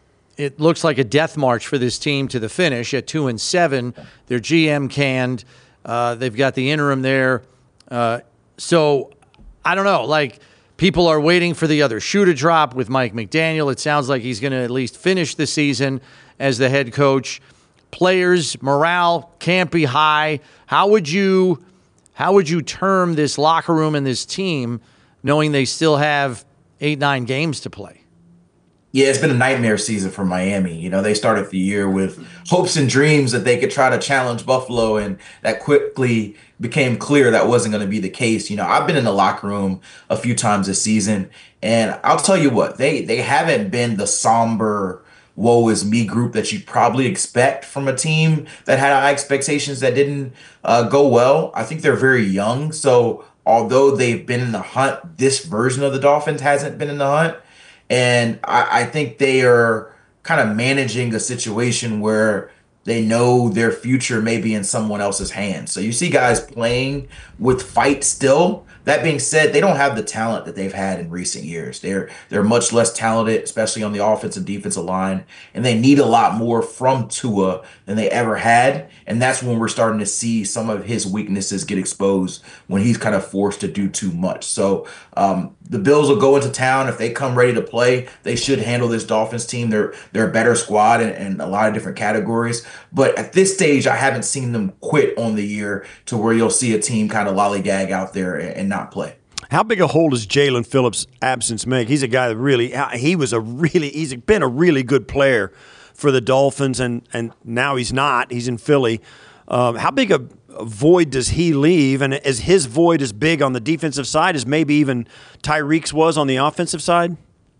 [SPEAKER 13] it looks like a death march for this team to the finish at two and seven. Their G M canned. Uh, they've got the interim there. Uh, so I don't know, like, people are waiting for the other shoe to drop with Mike McDaniel. It sounds like he's going to at least finish the season as the head coach. Players' morale can't be high. How would you how would you term this locker room and this team, knowing they still have eight, nine games to play?
[SPEAKER 15] Yeah, it's been a nightmare season for Miami. You know, they started the year with hopes and dreams that they could try to challenge Buffalo, and that quickly became clear that wasn't going to be the case. You know, I've been in the locker room a few times this season, and I'll tell you what, they they haven't been the somber, woe is me group that you probably expect from a team that had high expectations that didn't uh, go well. I think they're very young, so although they've been in the hunt, this version of the Dolphins hasn't been in the hunt. And I, I think they are kind of managing a situation where they know their future may be in someone else's hands. So you see guys playing with fight still. That being said, they don't have the talent that they've had in recent years. They're they're much less talented, especially on the offensive defensive line, and they need a lot more from Tua than they ever had. And that's when we're starting to see some of his weaknesses get exposed when he's kind of forced to do too much. So um, the Bills will go into town. If they come ready to play, they should handle this Dolphins team. They're they're a better squad in, in a lot of different categories. But at this stage, I haven't seen them quit on the year to where you'll see a team kind of lollygag out there and, and not play.
[SPEAKER 14] How big a hole does Jalen Phillips' absence make? He's a guy that really, he was a really, he's been a really good player for the Dolphins, and, and now he's not. He's in Philly. Um, how big a, a void does he leave? And is his void as big on the defensive side as maybe even Tyreek's was on the offensive side?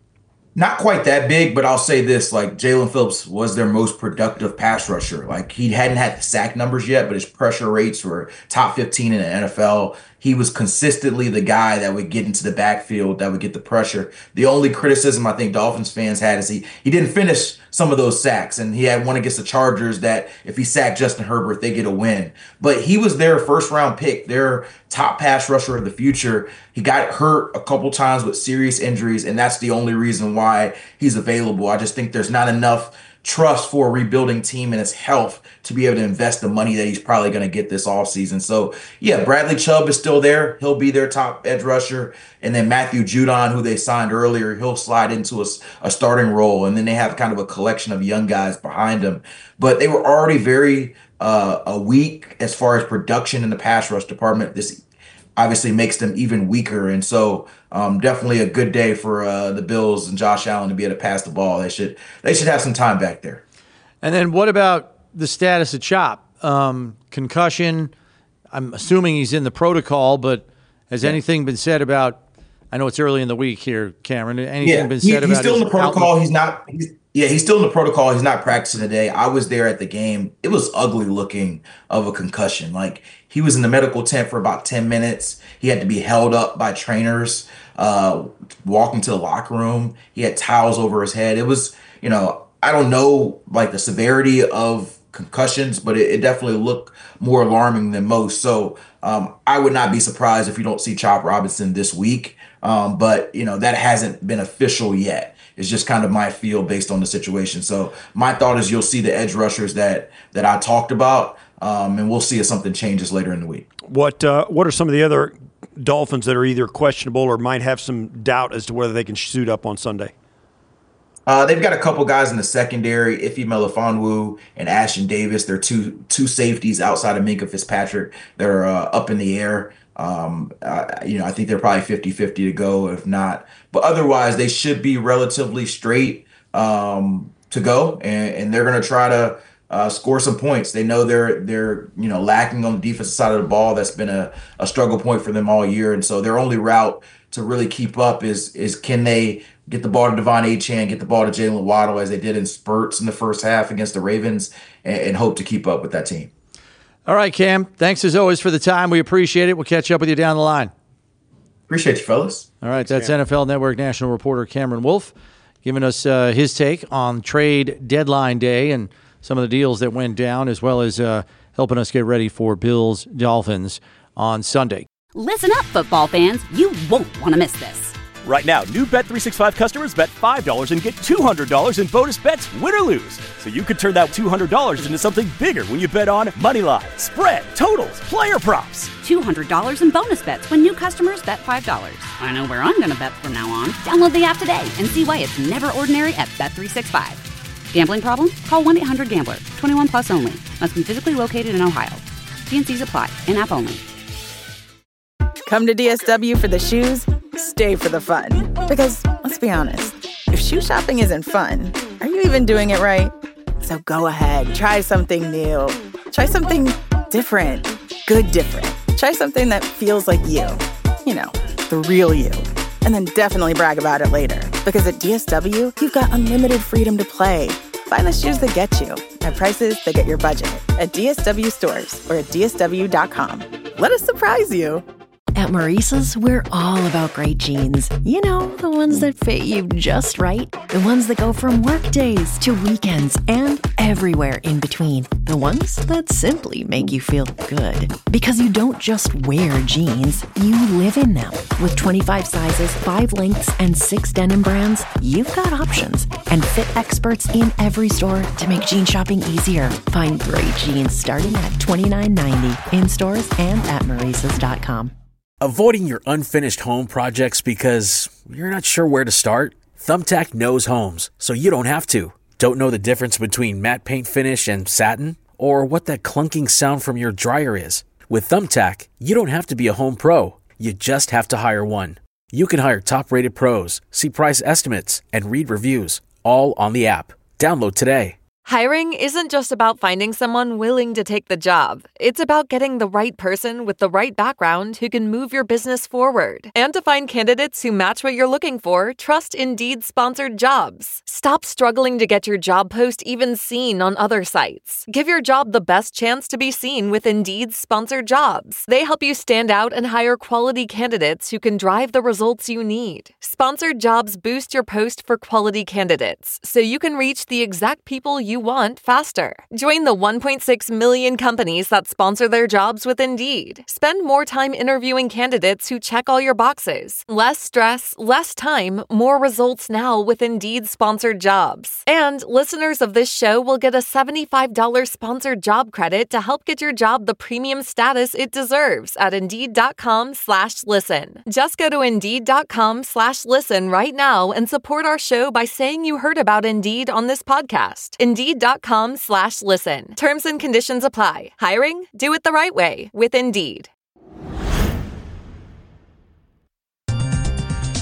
[SPEAKER 15] Not quite that big, but I'll say this, like Jalen Phillips was their most productive pass rusher. Like he hadn't had the sack numbers yet, but his pressure rates were top fifteen in the N F L. He was consistently the guy that would get into the backfield, that would get the pressure. The only criticism I think Dolphins fans had is he he didn't finish some of those sacks, and he had one against the Chargers that if he sacked Justin Herbert, they get a win. But he was their first round pick, their top pass rusher of the future. He got hurt a couple times with serious injuries, and that's the only reason why he's available. I just think there's not enough trust for a rebuilding team and his health to be able to invest the money that he's probably going to get this offseason. So, yeah, Bradley Chubb is still there. He'll be their top edge rusher. And then Matthew Judon, who they signed earlier, he'll slide into a, a starting role. And then they have kind of a collection of young guys behind him. But they were already very uh, a weak as far as production in the pass rush department this obviously makes them even weaker. And so um, definitely a good day for uh, the Bills and Josh Allen to be able to pass the ball. They should they should have some time back there.
[SPEAKER 13] And then what about the status of Chop? Um, concussion, I'm assuming he's in the protocol, but has yeah. anything been said about, I know it's early in the week here, Cameron, anything
[SPEAKER 15] yeah,
[SPEAKER 13] been
[SPEAKER 15] he,
[SPEAKER 13] said
[SPEAKER 15] he's
[SPEAKER 13] about
[SPEAKER 15] still in the protocol.
[SPEAKER 13] outlook?
[SPEAKER 15] He's not he's, Yeah, he's still in the protocol. He's not practicing today. I was there at the game. It was ugly looking of a concussion. Like, he was in the medical tent for about ten minutes. He had to be held up by trainers, uh, walking to the locker room. He had towels over his head. It was, you know, I don't know, like, the severity of concussions, but it, it definitely looked more alarming than most. So um, I would not be surprised if you don't see Chop Robinson this week. Um, but, you know, that hasn't been official yet. It's just kind of my feel based on the situation. So my thought is you'll see the edge rushers that that I talked about, um, and we'll see if something changes later in the week.
[SPEAKER 14] What uh, what are some of the other Dolphins that are either questionable or might have some doubt as to whether they can suit up on Sunday?
[SPEAKER 15] Uh, they've got a couple guys in the secondary, Ife Melifonwu and Ashton Davis. They're two two safeties outside of Minkah Fitzpatrick. They're uh, up in the air. Um, uh, you know, I think they're probably fifty-fifty to go, if not. But otherwise, they should be relatively straight um, to go, and, and they're going to try to uh, score some points. They know they're they're you know lacking on the defensive side of the ball. That's been a, a struggle point for them all year, and so their only route to really keep up is is can they get the ball to Devon Achane, get the ball to Jalen Waddle as they did in spurts in the first half against the Ravens, and, and hope to keep up with that team.
[SPEAKER 13] All right, Cam. Thanks as always for the time. We appreciate it. We'll catch up with you down the line.
[SPEAKER 15] Appreciate you, fellas.
[SPEAKER 13] All right, that's N F L Network national reporter Cameron Wolfe giving us uh, his take on trade deadline day and some of the deals that went down, as well as uh, helping us get ready for Bills Dolphins on Sunday.
[SPEAKER 1] Listen up, football fans. You won't want to miss this.
[SPEAKER 2] Right now, new Bet three sixty-five customers bet five dollars and get two hundred dollars in bonus bets, win or lose. So you could turn that two hundred dollars into something bigger when you bet on moneyline, spread, totals, player props.
[SPEAKER 1] two hundred dollars in bonus bets when new customers bet five dollars. I know where I'm going to bet from now on. Download the app today and see why it's never ordinary at Bet three sixty-five. Gambling problem? Call one eight hundred gambler. twenty-one plus only. Must be physically located in Ohio. T and C's apply. In-app only.
[SPEAKER 9] Come to D S W for the shoes, stay for the fun. Because, let's be honest, if shoe shopping isn't fun, are you even doing it right? So go ahead, try something new. Try something different. Good different. Try something that feels like you. You know, the real you. And then definitely brag about it later. Because at D S W, you've got unlimited freedom to play. Find the shoes that get you at prices that get your budget at D S W stores or at D S W dot com. Let us surprise you.
[SPEAKER 10] At Maurice's, we're all about great jeans. You know, the ones that fit you just right. The ones that go from work days to weekends and everywhere in between. The ones that simply make you feel good. Because you don't just wear jeans, you live in them. With twenty-five sizes, five lengths, and six denim brands, you've got options. And fit experts in every store to make jean shopping easier. Find great jeans starting at twenty-nine ninety in stores and at Maurice's dot com.
[SPEAKER 11] Avoiding your unfinished home projects because you're not sure where to start? Thumbtack knows homes, so you don't have to. Don't know the difference between matte paint finish and satin? Or what that clunking sound from your dryer is? With Thumbtack, you don't have to be a home pro. You just have to hire one. You can hire top-rated pros, see price estimates, and read reviews, all on the app. Download today.
[SPEAKER 12] Hiring isn't just about finding someone willing to take the job. It's about getting the right person with the right background who can move your business forward. And to find candidates who match what you're looking for, trust Indeed sponsored jobs. Stop struggling to get your job post even seen on other sites. Give your job the best chance to be seen with Indeed sponsored jobs. They help you stand out and hire quality candidates who can drive the results you need. Sponsored jobs boost your post for quality candidates, so you can reach the exact people you you want faster. Join the one point six million companies that sponsor their jobs with Indeed. Spend more time interviewing candidates who check all your boxes. Less stress, less time, more results now with Indeed sponsored jobs. And listeners of this show will get a seventy-five dollars sponsored job credit to help get your job the premium status it deserves at Indeed.com slash listen. Just go to Indeed.com slash listen right now and support our show by saying you heard about Indeed on this podcast. Indeed Indeed.com slash listen. Terms and conditions apply. Hiring? Do it the right way with Indeed.
[SPEAKER 13] All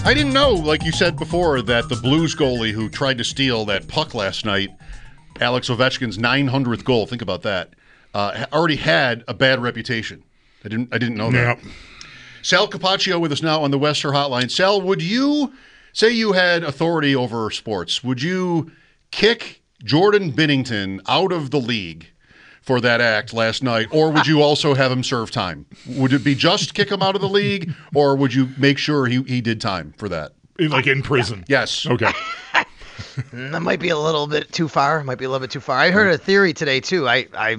[SPEAKER 6] I didn't know, like you said before, that the Blues goalie who tried to steal that puck last night, Alex Ovechkin's nine hundredth goal, think about that, uh, already had a bad reputation. I didn't I didn't know that.
[SPEAKER 8] Yep.
[SPEAKER 6] Sal Capaccio with us now on the Western Hotline. Sal, would you, say you had authority over sports, would you kick Jordan Binnington out of the league for that act last night, or would you also have him serve time? Would it be just kick him out of the league, or would you make sure he, he did time for that?
[SPEAKER 8] Like in prison?
[SPEAKER 6] Yes.
[SPEAKER 8] Okay.
[SPEAKER 16] That might be a little bit too far. Might be a little bit too far. I heard a theory today, too. I, I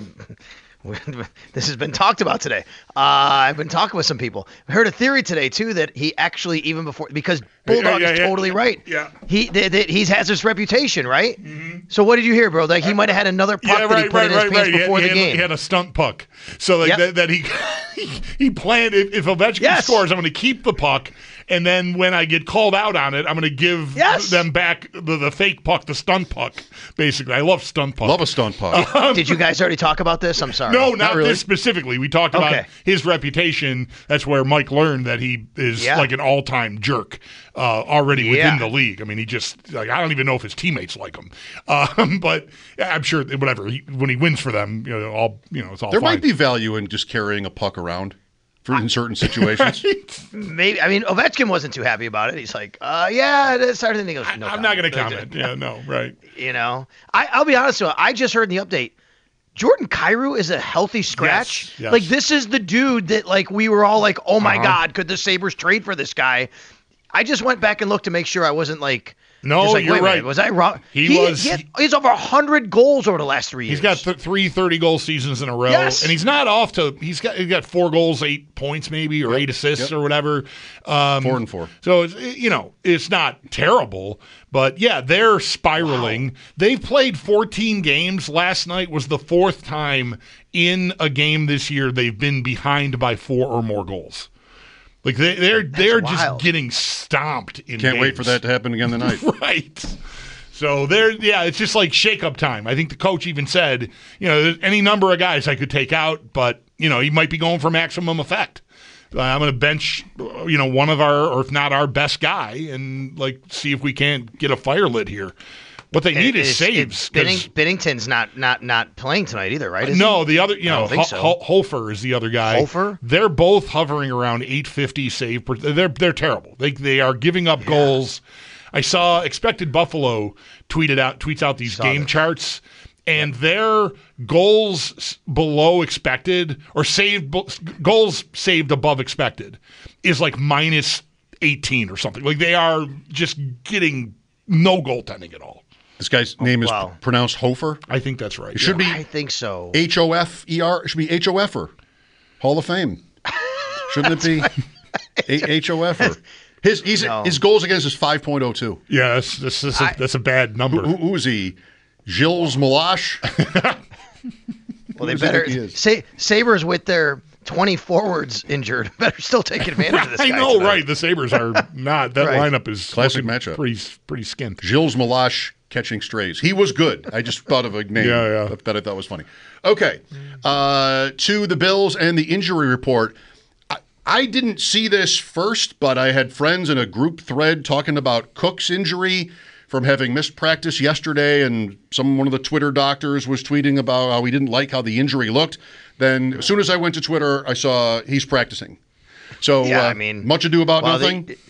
[SPEAKER 16] this has been talked about today. Uh, I've been talking with some people. I heard a theory today, too, that he actually, even before, because Bulldog
[SPEAKER 8] yeah, yeah,
[SPEAKER 16] is
[SPEAKER 8] yeah.
[SPEAKER 16] totally right.
[SPEAKER 8] Yeah.
[SPEAKER 16] He that that he has this reputation, right? Mm-hmm. So what did you hear, bro? Like he might have had another puck
[SPEAKER 8] Yeah,
[SPEAKER 16] that he
[SPEAKER 8] right,
[SPEAKER 16] put
[SPEAKER 8] right,
[SPEAKER 16] in his
[SPEAKER 8] right,
[SPEAKER 16] pants
[SPEAKER 8] right.
[SPEAKER 16] before
[SPEAKER 8] he
[SPEAKER 16] the
[SPEAKER 8] had,
[SPEAKER 16] game.
[SPEAKER 8] He had a stunt puck. So like
[SPEAKER 16] Yep.
[SPEAKER 8] that, that he, he planned, if, if Ovechkin
[SPEAKER 16] Yes.
[SPEAKER 8] scores, I'm going to keep the puck, and then when I get called out on it, I'm going to give
[SPEAKER 16] Yes.
[SPEAKER 8] them back the, the fake puck, the stunt puck, basically. I love stunt puck.
[SPEAKER 6] Love a stunt puck.
[SPEAKER 8] Um,
[SPEAKER 16] Did you guys already talk about this? I'm sorry.
[SPEAKER 8] No, not,
[SPEAKER 16] really.
[SPEAKER 8] this specifically. We talked about
[SPEAKER 16] Okay.
[SPEAKER 8] his reputation. That's where Mike learned that he is
[SPEAKER 16] Yeah.
[SPEAKER 8] like an all-time jerk uh, already
[SPEAKER 16] Yeah.
[SPEAKER 8] within the league. I mean, he just like I don't even know if his teammates like him, um, but I'm sure whatever he, when he wins for them, you know, all you know, it's all
[SPEAKER 6] There
[SPEAKER 8] fine.
[SPEAKER 6] might be value in just carrying a puck around for in certain situations.
[SPEAKER 16] Maybe. I mean, Ovechkin wasn't too happy about it. He's like, uh, yeah, it started. And he goes, no.
[SPEAKER 8] I'm not going to
[SPEAKER 16] comment.
[SPEAKER 8] comment. Yeah, no, right.
[SPEAKER 16] You know, I, I'll be honest with you. I just heard in the update, Jordan Kyrou is a healthy scratch.
[SPEAKER 8] Yes, yes.
[SPEAKER 16] Like this is the dude that like we were all like, oh my
[SPEAKER 8] Uh-huh.
[SPEAKER 16] God, could the Sabres trade for this guy? I just went back and looked to make sure I wasn't like.
[SPEAKER 8] No,
[SPEAKER 16] just like,
[SPEAKER 8] you're
[SPEAKER 16] wait a minute,
[SPEAKER 8] right.
[SPEAKER 16] Was I wrong?
[SPEAKER 8] He was-
[SPEAKER 16] He had, he's over one hundred goals over the last three years.
[SPEAKER 8] He's got th- three thirty-goal seasons in a row,
[SPEAKER 16] Yes.
[SPEAKER 8] and he's not off to. He's got he's got four goals, eight points, maybe, or eight assists,
[SPEAKER 6] Yep.
[SPEAKER 8] or whatever. Um,
[SPEAKER 6] Four and four.
[SPEAKER 8] So it's, you know, it's not terrible, but yeah, they're spiraling. Wow. They've played fourteen games. Last night was the fourth time in a game this year they've been behind by four or more goals. Like they, they're
[SPEAKER 16] That's
[SPEAKER 8] they're
[SPEAKER 16] wild.
[SPEAKER 8] just getting stomped in.
[SPEAKER 6] Can't
[SPEAKER 8] games.
[SPEAKER 6] wait for that to happen again tonight.
[SPEAKER 8] Right. So there, yeah, it's just like shake-up time. I think the coach even said, you know, there's any number of guys I could take out, but you know, he might be going for maximum effect. Uh, I'm going to bench, you know, one of our, or if not our best guy, and like see if we can't get a fire lit here. What they need
[SPEAKER 16] It-
[SPEAKER 8] is
[SPEAKER 16] it's-
[SPEAKER 8] saves.
[SPEAKER 16] it's Binning, Binnington's not not not playing tonight either, right? Is
[SPEAKER 8] No,
[SPEAKER 16] he?
[SPEAKER 8] the other, you
[SPEAKER 16] I
[SPEAKER 8] know,
[SPEAKER 16] don't think
[SPEAKER 8] Ho-
[SPEAKER 16] so.
[SPEAKER 8] Ho- Hofer is the other guy.
[SPEAKER 16] Hofer?
[SPEAKER 8] They're both hovering around eight fifty save per. They're they're terrible. They they are giving up goals. I saw Expected Buffalo tweeted out tweets out these
[SPEAKER 16] Saw
[SPEAKER 8] game
[SPEAKER 16] that.
[SPEAKER 8] charts, and their goals s- below expected or saved bu- goals saved above expected is like minus eighteen or something. Like they are just getting no goaltending at all.
[SPEAKER 6] This guy's name is
[SPEAKER 16] wow.
[SPEAKER 6] p- pronounced Hofer.
[SPEAKER 8] I think that's right.
[SPEAKER 6] It should
[SPEAKER 8] yeah.
[SPEAKER 16] I think so.
[SPEAKER 6] be H O F E R. It should be H O F er. Hall of Fame. Shouldn't it be A- H O F er? His he's,
[SPEAKER 16] No.
[SPEAKER 6] his goals against is five point oh two.
[SPEAKER 8] Yeah, that's that's, that's, a,
[SPEAKER 16] I-
[SPEAKER 8] that's a bad number.
[SPEAKER 6] Who, who is he? Gilles Malache?
[SPEAKER 16] Well, they
[SPEAKER 6] Who does he
[SPEAKER 16] better
[SPEAKER 6] think he is?
[SPEAKER 16] say Sabres with their twenty forwards injured better still take advantage of this
[SPEAKER 8] I
[SPEAKER 16] guy
[SPEAKER 8] know,
[SPEAKER 16] tonight.
[SPEAKER 8] right? The Sabres are not. That
[SPEAKER 16] Right.
[SPEAKER 8] lineup is
[SPEAKER 6] Classic
[SPEAKER 8] looking
[SPEAKER 6] matchup.
[SPEAKER 8] Pretty pretty skint.
[SPEAKER 6] Gilles Malache catching strays. He was good. I just thought of a name
[SPEAKER 8] Yeah, yeah.
[SPEAKER 6] that- that I thought was funny. Okay, uh, to the Bills and the injury report. I, I didn't see this first, but I had friends in a group thread talking about Cook's injury from having missed practice yesterday, and some one of the Twitter doctors was tweeting about how he didn't like how the injury looked. Then as soon as I went to Twitter, I saw he's practicing. So
[SPEAKER 16] Yeah,
[SPEAKER 6] uh,
[SPEAKER 16] I mean,
[SPEAKER 6] much ado about
[SPEAKER 16] well,
[SPEAKER 6] nothing.
[SPEAKER 16] they-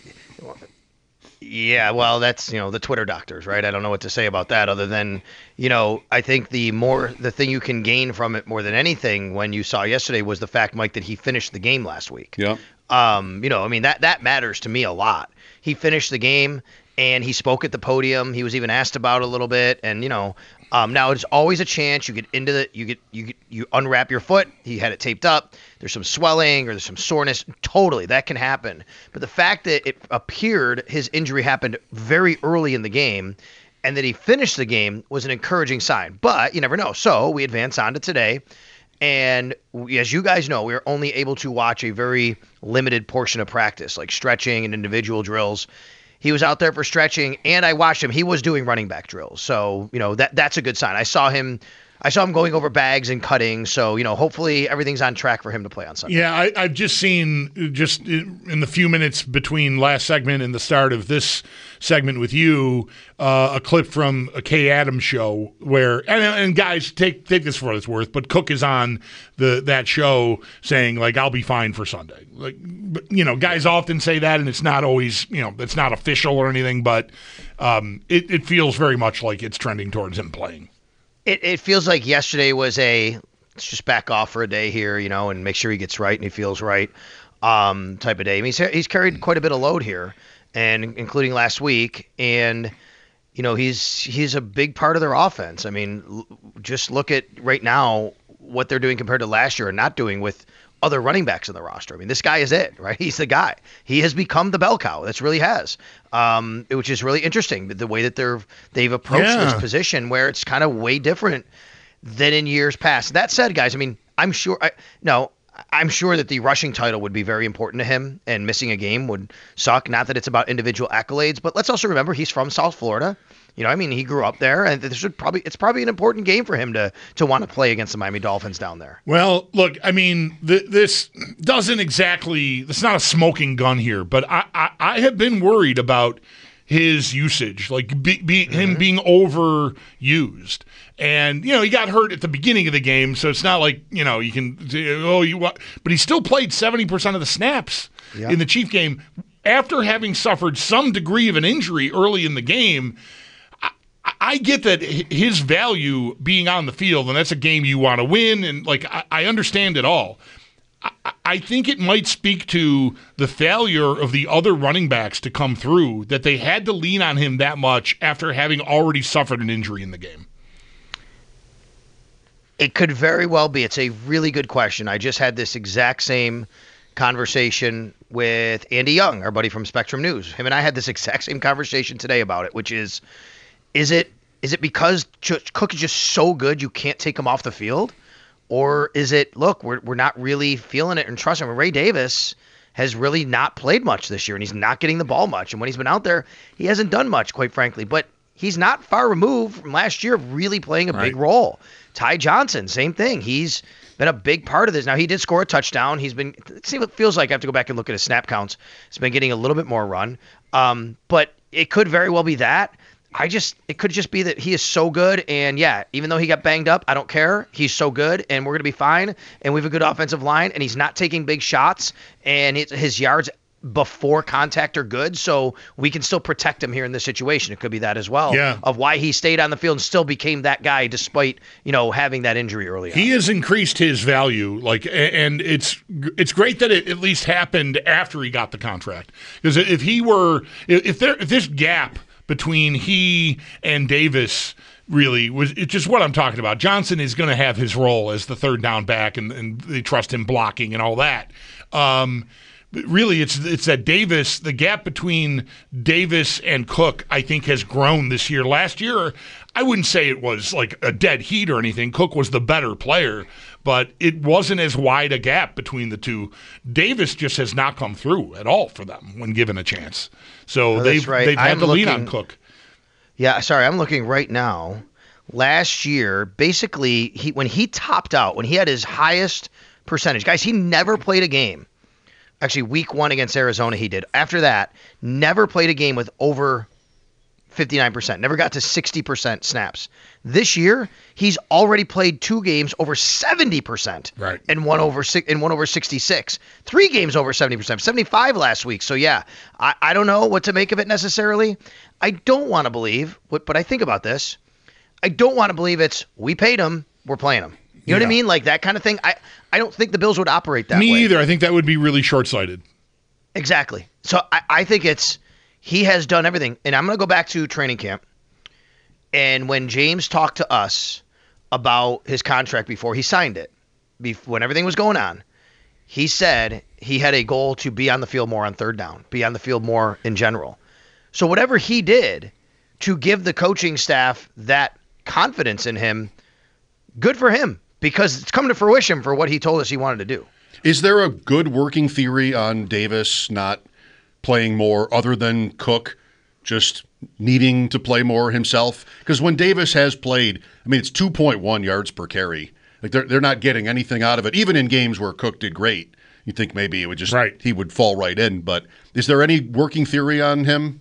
[SPEAKER 16] Yeah, well, that's, you know, the Twitter doctors, right? I don't know what to say about that other than, you know, I think the more, the thing you can gain from it more than anything when you saw yesterday was the fact, Mike, that he finished the game last week.
[SPEAKER 6] yeah.
[SPEAKER 16] Um, you know, I mean, that, that matters to me a lot. He finished the game and he spoke at the podium. He was even asked about it a little bit. And, you know, um, now it's always a chance you get into the, you get, you get, you unwrap your foot. He had it taped up. There's some swelling or there's some soreness. Totally. That can happen. But the fact that it appeared his injury happened very early in the game and that he finished the game was an encouraging sign, but you never know. So we advance on to today. And we, as you guys know, we are only able to watch a very limited portion of practice, like stretching and individual drills. He was out there for stretching, and I watched him. He was doing running back drills. So, you know, that that's a good sign. I saw him. I saw him going over bags and cutting. So, you know, hopefully everything's on track for him to play on Sunday.
[SPEAKER 8] Yeah, I, I've just seen, just in the few minutes between last segment and the start of this segment with you, uh, a clip from a Kay Adams show where, and, and guys, take take this for what it's worth, but Cook is on the that show saying, like, I'll be fine for Sunday. Like, but, you know, guys often say that, and it's not always, you know, it's not official or anything, but um, it, it feels very much like it's trending towards him playing.
[SPEAKER 16] It, it feels like yesterday was a, let's just back off for a day here, you know, and make sure he gets right and he feels right um, type of day. I mean, he's, he's carried quite a bit of load here, and including last week, and you know he's he's a big part of their offense. I mean, l- just look at right now what they're doing compared to last year and not doing with other running backs in the roster. I mean, this guy is it, right? He's the guy. He has become the bell cow. That's really has, um, which is really interesting. The way that they're they've approached
[SPEAKER 8] Yeah.
[SPEAKER 16] this position where it's kind of way different than in years past. That said, guys, I mean, I'm sure. I, no. I'm sure that the rushing title would be very important to him, and missing a game would suck. Not that it's about individual accolades, but let's also remember he's from South Florida. You know, I mean, he grew up there, and this would probably it's probably an important game for him to to want to play against the Miami Dolphins down there.
[SPEAKER 8] Well, look, I mean, th- this doesn't exactly, it's not a smoking gun here, but I, I, I have been worried about his usage, like be, be, mm-hmm. him being overused. And, you know, he got hurt at the beginning of the game, so it's not like, you know, you can, oh, you want, but he still played seventy percent of the snaps
[SPEAKER 16] Yeah.
[SPEAKER 8] in the Chief game after having suffered some degree of an injury early in the game. I, I get that his value being on the field, and that's a game you want to win, and, like, I, I understand it all. I, I think it might speak to the failure of the other running backs to come through, that they had to lean on him that much after having already suffered an injury in the game.
[SPEAKER 16] It could very well be. It's a really good question. I just had this exact same conversation with Andy Young, our buddy from Spectrum News. Him and I had this exact same conversation today about it, which is, is it is it because Ch- Cook is just so good you can't take him off the field? Or is it, look, we're we're not really feeling it and trusting him? Ray Davis has really not played much this year, and he's not getting the ball much. And when he's been out there, he hasn't done much, quite frankly. But he's not far removed from last year of really playing a
[SPEAKER 8] Right.
[SPEAKER 16] big role. Ty Johnson, same thing. He's been a big part of this. Now, he did score a touchdown. He's been, let's see what it feels like. I have to go back and look at his snap counts. He's been getting a little bit more run. Um, but it could very well be that. I just, it could just be that he is so good. And yeah, even though he got banged up, I don't care. He's so good, and we're going to be fine. And we have a good offensive line, and he's not taking big shots, and it, his yards before contact are good, so we can still protect him here in this situation. It could be that as well,
[SPEAKER 8] Yeah.
[SPEAKER 16] of why he stayed on the field and still became that guy despite, you know, having that injury early on.
[SPEAKER 8] He has increased his value, like, and it's it's great that it at least happened after he got the contract. Because if he were, if there, if this gap between he and Davis really was, it's just what I'm talking about. Johnson is going to have his role as the third down back, and, and they trust him blocking and all that. Um, But really, it's it's that Davis, the gap between Davis and Cook, I think, has grown this year. Last year, I wouldn't say it was like a dead heat or anything. Cook was the better player, but it wasn't as wide a gap between the two. Davis just has not come through at all for them when given a chance. So
[SPEAKER 16] Oh, that's
[SPEAKER 8] they've,
[SPEAKER 16] right.
[SPEAKER 8] they've had
[SPEAKER 16] I'm
[SPEAKER 8] to lean on
[SPEAKER 16] looking-
[SPEAKER 8] Cook.
[SPEAKER 16] Yeah, sorry, I'm looking right now. Last year, basically, he when he topped out, when he had his highest percentage, guys, he never played a game. Actually, week one against Arizona, he did. After that, never played a game with over fifty-nine percent. Never got to sixty percent snaps. This year, he's already played two games over seventy percent.
[SPEAKER 8] Right.
[SPEAKER 16] And one over six, and one over sixty-six. Three games over seventy percent. seventy-five last week. So yeah, I, I don't know what to make of it necessarily. I don't want to believe, but but I think about this. I don't want to believe it's we paid him, we're playing him. You know what I
[SPEAKER 8] Yeah.
[SPEAKER 16] mean? Like that kind of thing. I, I don't think the Bills would operate that
[SPEAKER 8] Me
[SPEAKER 16] way.
[SPEAKER 8] either. I think that would be really short-sighted.
[SPEAKER 16] Exactly. So I, I think it's he has done everything. And I'm going to go back to training camp. And when James talked to us about his contract before he signed it, bef- when everything was going on, he said he had a goal to be on the field more on third down, be on the field more in general. So whatever he did to give the coaching staff that confidence in him, good for him, because it's come to fruition for what he told us he wanted to do.
[SPEAKER 6] Is there a good working theory on Davis not playing more other than Cook just needing to play more himself? Because when Davis has played, I mean, it's two point one yards per carry. Like they're they're not getting anything out of it. Even in games where Cook did great, you think maybe it would just right. he would fall right in. But is there any working theory on him?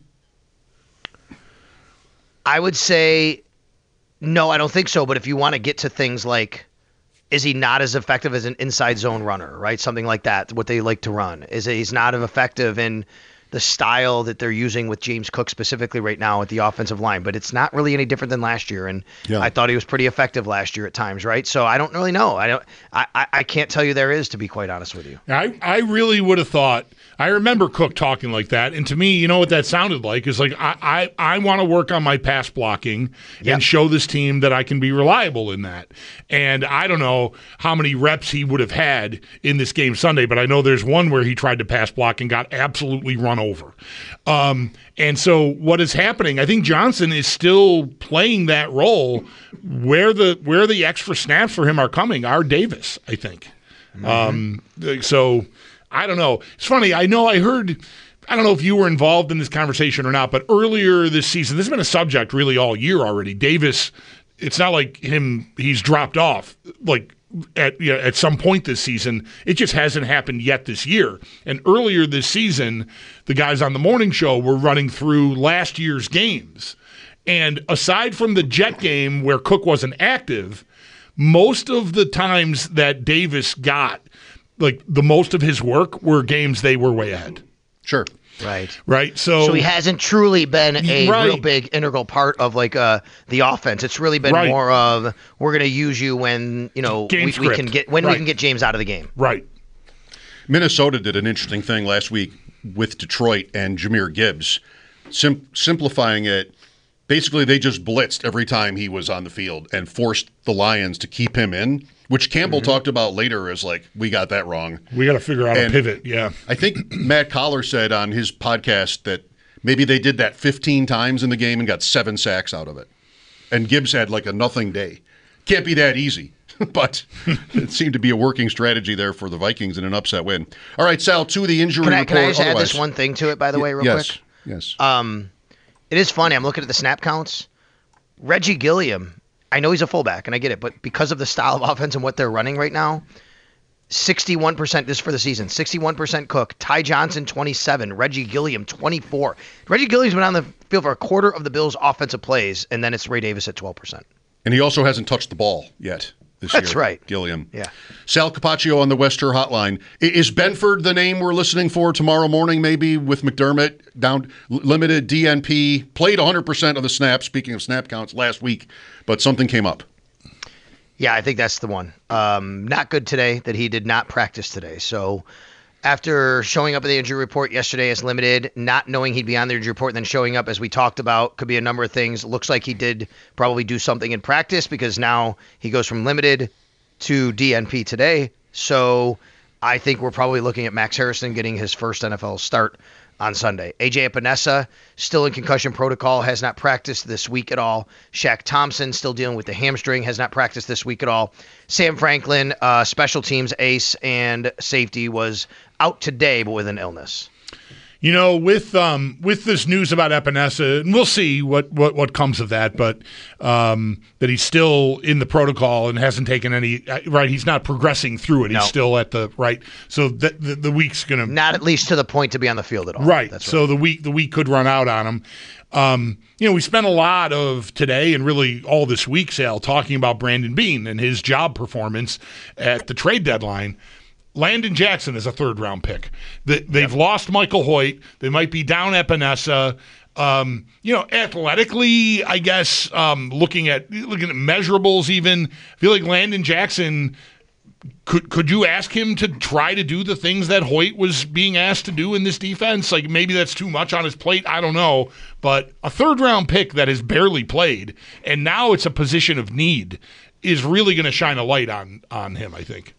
[SPEAKER 16] I would say no, I don't think so. But if you want to get to things like, is he not as effective as an inside zone runner, right? Something like that, what they like to run. Is it, he's not as effective in the style that they're using with James Cook specifically right now at the offensive line, but it's not really any different than last year. And yeah. I thought he was pretty effective last year at times, right? So I don't really know. I don't. I, I can't tell you there is, to be quite honest with you.
[SPEAKER 8] I, I really would have thought. I remember Cook talking like that, and to me, you know what that sounded like is like I I, I want to work on my pass blocking yep. and show this team that I can be reliable in that. And I don't know how many reps he would have had in this game Sunday, but I know there's one where he tried to pass block and got absolutely run over. Um, and so what is happening, I think Johnson is still playing that role where the where the extra snaps for him are coming are Davis, I think. Mm-hmm. Um, so I don't know. It's funny. I know I heard, I don't know if you were involved in this conversation or not, but earlier this season, this has been a subject really all year already. Davis, it's not like him, he's dropped off like at you know, at some point this season. It just hasn't happened yet this year. And earlier this season, the guys on the morning show were running through last year's games. And aside from the Jet game where Cook wasn't active, most of the times that Davis got, like the most of his work were games they were way ahead.
[SPEAKER 6] Sure.
[SPEAKER 16] Right.
[SPEAKER 8] Right. So,
[SPEAKER 16] so he hasn't truly been a
[SPEAKER 8] right.
[SPEAKER 16] real big integral part of like uh, the offense. It's really been right. more of we're going to use you when you know we, we can get when right. we can get James out of the game.
[SPEAKER 8] Right.
[SPEAKER 6] Minnesota did an interesting thing last week with Detroit and Jahmyr Gibbs, sim- simplifying it. Basically, they just blitzed every time he was on the field and forced the Lions to keep him in, which Campbell mm-hmm. talked about later as like, we got that wrong.
[SPEAKER 8] We got to figure out and a pivot, yeah.
[SPEAKER 6] I think Matt Collar said on his podcast that maybe they did that fifteen times in the game and got seven sacks out of it. And Gibbs had like a nothing day. Can't be that easy, but it seemed to be a working strategy there for the Vikings in an upset win. All right, Sal, to the injury
[SPEAKER 16] can I,
[SPEAKER 6] report.
[SPEAKER 16] Can I just
[SPEAKER 6] Otherwise,
[SPEAKER 16] add this one thing to it, by the way, real
[SPEAKER 6] yes,
[SPEAKER 16] quick?
[SPEAKER 6] Yes, yes.
[SPEAKER 16] Um, It is funny. I'm looking at the snap counts. Reggie Gilliam, I know he's a fullback, and I get it, but because of the style of offense and what they're running right now, sixty-one percent, this is for the season, sixty-one percent Cook, Ty Johnson, twenty-seven, Reggie Gilliam, twenty-four. Reggie Gilliam's been on the field for a quarter of the Bills' offensive plays, and then it's Ray Davis at twelve percent.
[SPEAKER 6] And he also hasn't touched the ball yet. This
[SPEAKER 16] That's
[SPEAKER 6] year,
[SPEAKER 16] right.
[SPEAKER 6] Gilliam.
[SPEAKER 16] Yeah.
[SPEAKER 6] Sal Capaccio on the Wester Hotline. Is Benford the name we're listening for tomorrow morning, maybe, with McDermott? Down limited D N P. Played one hundred percent of the snaps, speaking of snap counts, last week, but something came up.
[SPEAKER 16] Yeah, I think that's the one. Um, not good today that he did not practice today. So after showing up at the injury report yesterday as limited, not knowing he'd be on the injury report, and then showing up as we talked about, could be a number of things. Looks like he did probably do something in practice because now he goes from limited to D N P today. So I think we're probably looking at Max Harrison getting his first N F L start on Sunday. A J Epinesa still in concussion protocol, has not practiced this week at all. Shaq Thompson still dealing with the hamstring, has not practiced this week at all. Sam Franklin, uh, special teams ace and safety, was out today but with an illness.
[SPEAKER 8] You know, with um, with this news about Epinesa, and we'll see what, what, what comes of that, but um, that he's still in the protocol and hasn't taken any, right, he's not progressing through it. He's
[SPEAKER 16] no.
[SPEAKER 8] still at the, right, so the, the, the week's going to.
[SPEAKER 16] Not at least to the point to be on the field at all.
[SPEAKER 8] Right,
[SPEAKER 16] That's
[SPEAKER 8] so
[SPEAKER 16] right.
[SPEAKER 8] the week the week could run out on him. Um, you know, we spent a lot of today and really all this week, Sal, talking about Brandon Beane and his job performance at the trade deadline. Landon Jackson is a third-round pick. They've yep. lost Michael Hoyt. They might be down Epinesa. Um, you know, athletically, I guess, um, looking at looking at measurables even, I feel like Landon Jackson, could could you ask him to try to do the things that Hoyt was being asked to do in this defense? Like, maybe that's too much on his plate. I don't know. But a third-round pick that has barely played, and now it's a position of need, is really going to shine a light on on him, I think.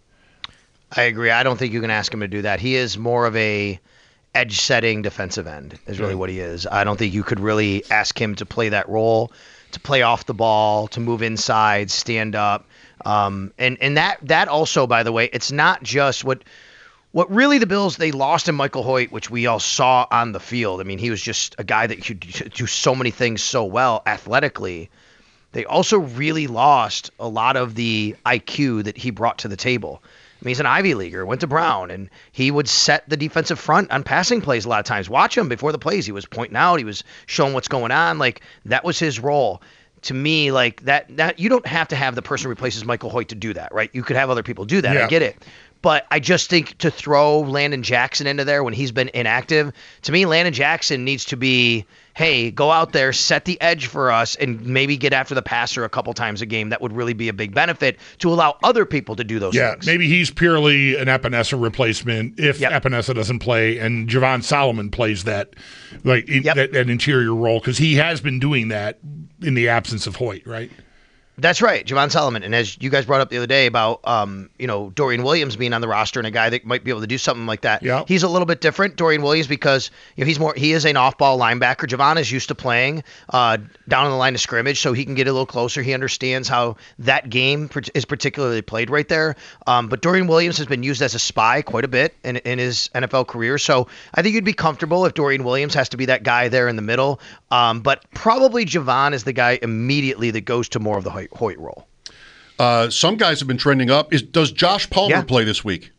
[SPEAKER 16] I agree. I don't think you can ask him to do that. He is more of a edge-setting defensive end is really yeah. what he is. I don't think you could really ask him to play that role, to play off the ball, to move inside, stand up. Um, and and that that also, by the way, it's not just what what really the Bills, they lost in Michael Hoyt, which we all saw on the field. I mean, he was just a guy that could do so many things so well athletically. They also really lost a lot of the I Q that he brought to the table. I mean, he's an Ivy Leaguer, went to Brown, and he would set the defensive front on passing plays a lot of times. Watch him before the plays. He was pointing out. He was showing what's going on. Like, that was his role. To me, like, that, that you don't have to have the person who replaces Michael Hoyt to do that, right? You could have other people do that.
[SPEAKER 8] Yeah.
[SPEAKER 16] I get it. But I just think to throw Landon Jackson into there when he's been inactive, to me, Landon Jackson needs to be, hey, go out there, set the edge for us, and maybe get after the passer a couple times a game. That would really be a big benefit to allow other people to do those
[SPEAKER 8] yeah,
[SPEAKER 16] things.
[SPEAKER 8] Maybe he's purely an Epinesa replacement if yep. Epinesa doesn't play, and Javon Solomon plays that, like yep. that, that interior role, because he has been doing that in the absence of Hoyt, right?
[SPEAKER 16] That's right, Javon Solomon. And as you guys brought up the other day about, um, you know, Dorian Williams being on the roster and a guy that might be able to do something like that.
[SPEAKER 8] Yep.
[SPEAKER 16] He's a little bit different, Dorian Williams, because you know he's more he is an off-ball linebacker. Javon is used to playing uh, down on the line of scrimmage, so he can get a little closer. He understands how that game is particularly played right there. Um, but Dorian Williams has been used as a spy quite a bit in, in his N F L career, so I think you'd be comfortable if Dorian Williams has to be that guy there in the middle. Um, but probably Javon is the guy immediately that goes to more of the Hoyt, Hoyt role.
[SPEAKER 6] Uh, some guys have been trending up. Is does Josh Palmer
[SPEAKER 16] yeah.
[SPEAKER 6] play this week?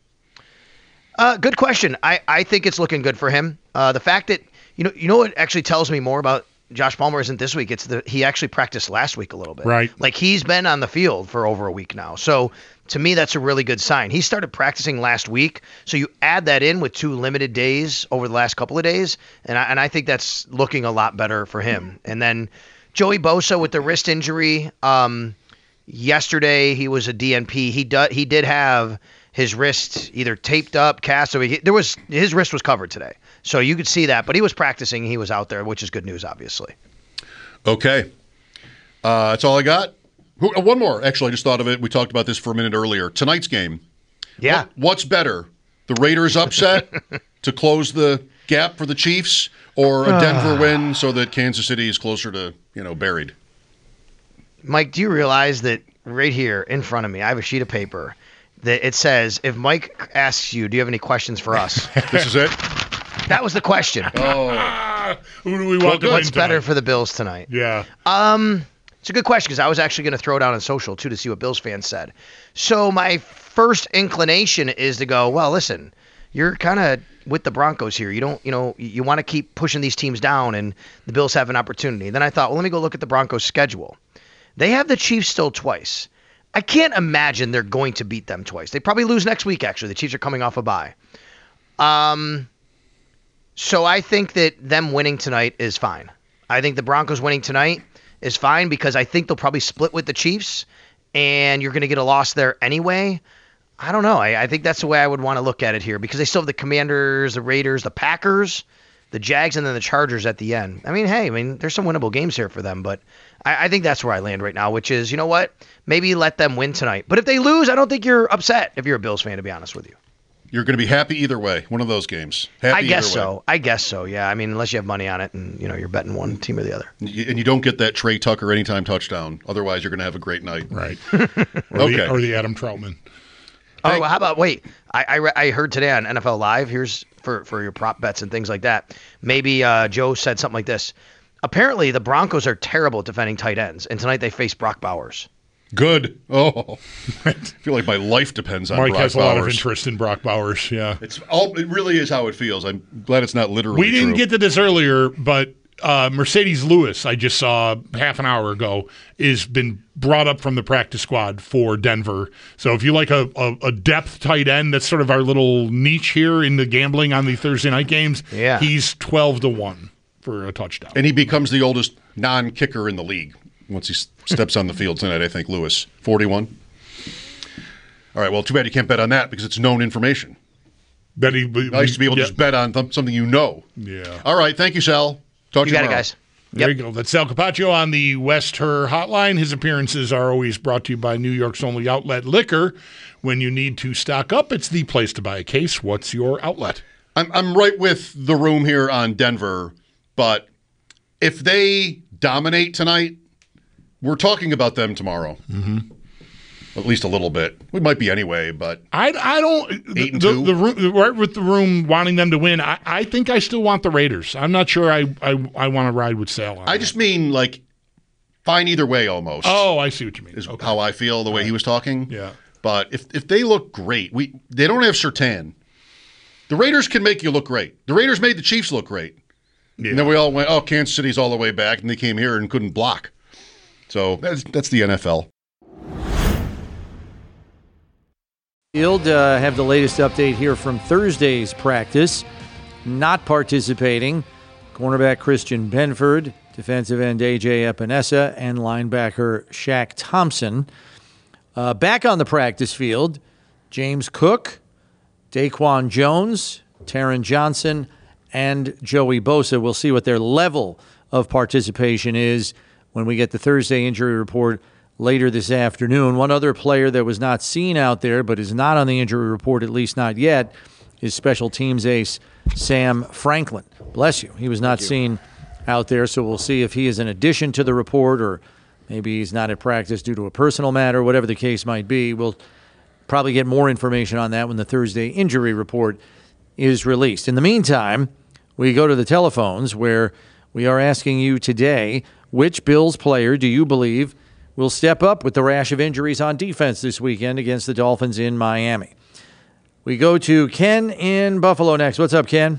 [SPEAKER 16] Uh, good question. I, I think it's looking good for him. Uh, the fact that you know you know what actually tells me more about Josh Palmer isn't this week. It's the he actually practiced last week a little bit.
[SPEAKER 8] Right.
[SPEAKER 16] Like he's been on the field for over a week now. So to me, that's a really good sign. He started practicing last week. So you add that in with two limited days over the last couple of days, and I, and I think that's looking a lot better for him. And then Joey Bosa with the wrist injury. Um, Yesterday he was a D N P. He do, he did have his wrist either taped up, cast. So he, there was his wrist was covered today, so you could see that. But he was practicing. He was out there, which is good news, obviously.
[SPEAKER 6] Okay, uh, that's all I got. Who, uh, one more, actually. I just thought of it. We talked about this for a minute earlier. Tonight's game.
[SPEAKER 16] Yeah.
[SPEAKER 6] What, what's better, the Raiders upset to close the gap for the Chiefs, or a Denver win so that Kansas City is closer to you know buried?
[SPEAKER 16] Mike, do you realize that right here in front of me, I have a sheet of paper that it says, if Mike asks you, do you have any questions for us?
[SPEAKER 6] This is it?
[SPEAKER 16] That was the question.
[SPEAKER 6] Oh.
[SPEAKER 8] Who do we want to win
[SPEAKER 16] What's better
[SPEAKER 8] tonight?
[SPEAKER 16] for the Bills tonight?
[SPEAKER 8] Yeah.
[SPEAKER 16] Um, it's a good question because I was actually going to throw it out on social, too, to see what Bills fans said. So my first inclination is to go, well, listen, you're kind of with the Broncos here. You don't, you know, you want to keep pushing these teams down, and the Bills have an opportunity. Then I thought, well, let me go look at the Broncos' schedule. They have the Chiefs still twice. I can't imagine they're going to beat them twice. They probably lose next week, actually. The Chiefs are coming off a bye. Um, so I think that them winning tonight is fine. I think the Broncos winning tonight is fine because I think they'll probably split with the Chiefs, and you're going to get a loss there anyway. I don't know. I, I think that's the way I would want to look at it here because they still have the Commanders, the Raiders, the Packers, the Jags, and then the Chargers at the end. I mean, hey, I mean, there's some winnable games here for them, but I, I think that's where I land right now, which is, you know what? Maybe let them win tonight. But if they lose, I don't think you're upset if you're a Bills fan, to be honest with you.
[SPEAKER 6] You're going to be happy either way. One of those games. Happy
[SPEAKER 16] I guess
[SPEAKER 6] either way.
[SPEAKER 16] so. I guess so, yeah. I mean, unless you have money on it and, you know, you're betting one team or the other.
[SPEAKER 6] And you don't get that Trey Tucker anytime touchdown. Otherwise, you're going to have a great night.
[SPEAKER 8] Right. or,
[SPEAKER 6] okay.
[SPEAKER 8] the, or the Adam Troutman.
[SPEAKER 16] Oh, well, how about, wait, I, I, re- I heard today on N F L Live, here's for, for your prop bets and things like that. Maybe uh, Joe said something like this. Apparently, the Broncos are terrible at defending tight ends, and tonight they face Brock Bowers.
[SPEAKER 6] Good. Oh, I feel like my life depends on
[SPEAKER 8] Mike
[SPEAKER 6] Brock
[SPEAKER 8] has a
[SPEAKER 6] Bowers.
[SPEAKER 8] lot of interest in Brock Bowers, yeah.
[SPEAKER 6] It's all. It really is how it feels. I'm glad it's not literally
[SPEAKER 8] We didn't
[SPEAKER 6] true.
[SPEAKER 8] get to this earlier, but uh, Mercedes Lewis, I just saw half an hour ago, is been brought up from the practice squad for Denver. So if you like a, a, a depth tight end, that's sort of our little niche here in the gambling on the Thursday night games.
[SPEAKER 16] Yeah.
[SPEAKER 8] He's twelve to one for a touchdown.
[SPEAKER 6] And he becomes the oldest non-kicker in the league once he steps on the field tonight, I think, Lewis. forty-one. All right, well, too bad you can't bet on that because it's known information.
[SPEAKER 8] That he,
[SPEAKER 6] nice to be able
[SPEAKER 8] yeah.
[SPEAKER 6] to just bet on th- something you know.
[SPEAKER 8] Yeah.
[SPEAKER 6] All right, thank you, Sal. Talk
[SPEAKER 16] You
[SPEAKER 6] to you
[SPEAKER 16] got it,
[SPEAKER 6] tomorrow.
[SPEAKER 16] guys.
[SPEAKER 8] There
[SPEAKER 16] Yep.
[SPEAKER 8] you go. That's Sal Capaccio on the West Her Hotline. His appearances are always brought to you by New York's only outlet Liquor. When you need to stock up, it's the place to buy a case. What's your outlet?
[SPEAKER 6] I'm I'm right with the room here on Denver, but if they dominate tonight, we're talking about them tomorrow.
[SPEAKER 8] Mm-hmm.
[SPEAKER 6] At least a little bit. We might be anyway, but
[SPEAKER 8] I, I don't.
[SPEAKER 6] Eight and
[SPEAKER 8] the,
[SPEAKER 6] two?
[SPEAKER 8] the room, right with the room wanting them to win. I, I think I still want the Raiders. I'm not sure I I, I want to ride with Sale on
[SPEAKER 6] I
[SPEAKER 8] that.
[SPEAKER 6] just mean like fine either way almost.
[SPEAKER 8] Oh, I see what you mean.
[SPEAKER 6] Is
[SPEAKER 8] Okay.
[SPEAKER 6] how I feel the way he was talking.
[SPEAKER 8] Yeah.
[SPEAKER 6] But if if they look great, we they don't have Surtain. The Raiders can make you look great. The Raiders made the Chiefs look great.
[SPEAKER 8] Yeah.
[SPEAKER 6] And then we all went, oh, Kansas City's all the way back, and they came here and couldn't block. So that's that's the N F L.
[SPEAKER 13] Field uh, have the latest update here from Thursday's practice. Not participating, cornerback Christian Benford, defensive end A J Epinesa, and linebacker Shaq Thompson. Uh, back on the practice field, James Cook, Daquan Jones, Taron Johnson, and Joey Bosa. We'll see what their level of participation is when we get the Thursday injury report later this afternoon. One other player that was not seen out there but is not on the injury report, at least not yet, is special teams ace Sam Franklin. Bless you. He was not seen out there, so we'll see if he is an addition to the report or maybe he's not at practice due to a personal matter, whatever the case might be. We'll probably get more information on that when the Thursday injury report is released. In the meantime, we go to the telephones where we are asking you today, which Bills player do you believe will step up with the rash of injuries on defense this weekend against the Dolphins in Miami? We go to Ken in Buffalo next. What's up, Ken?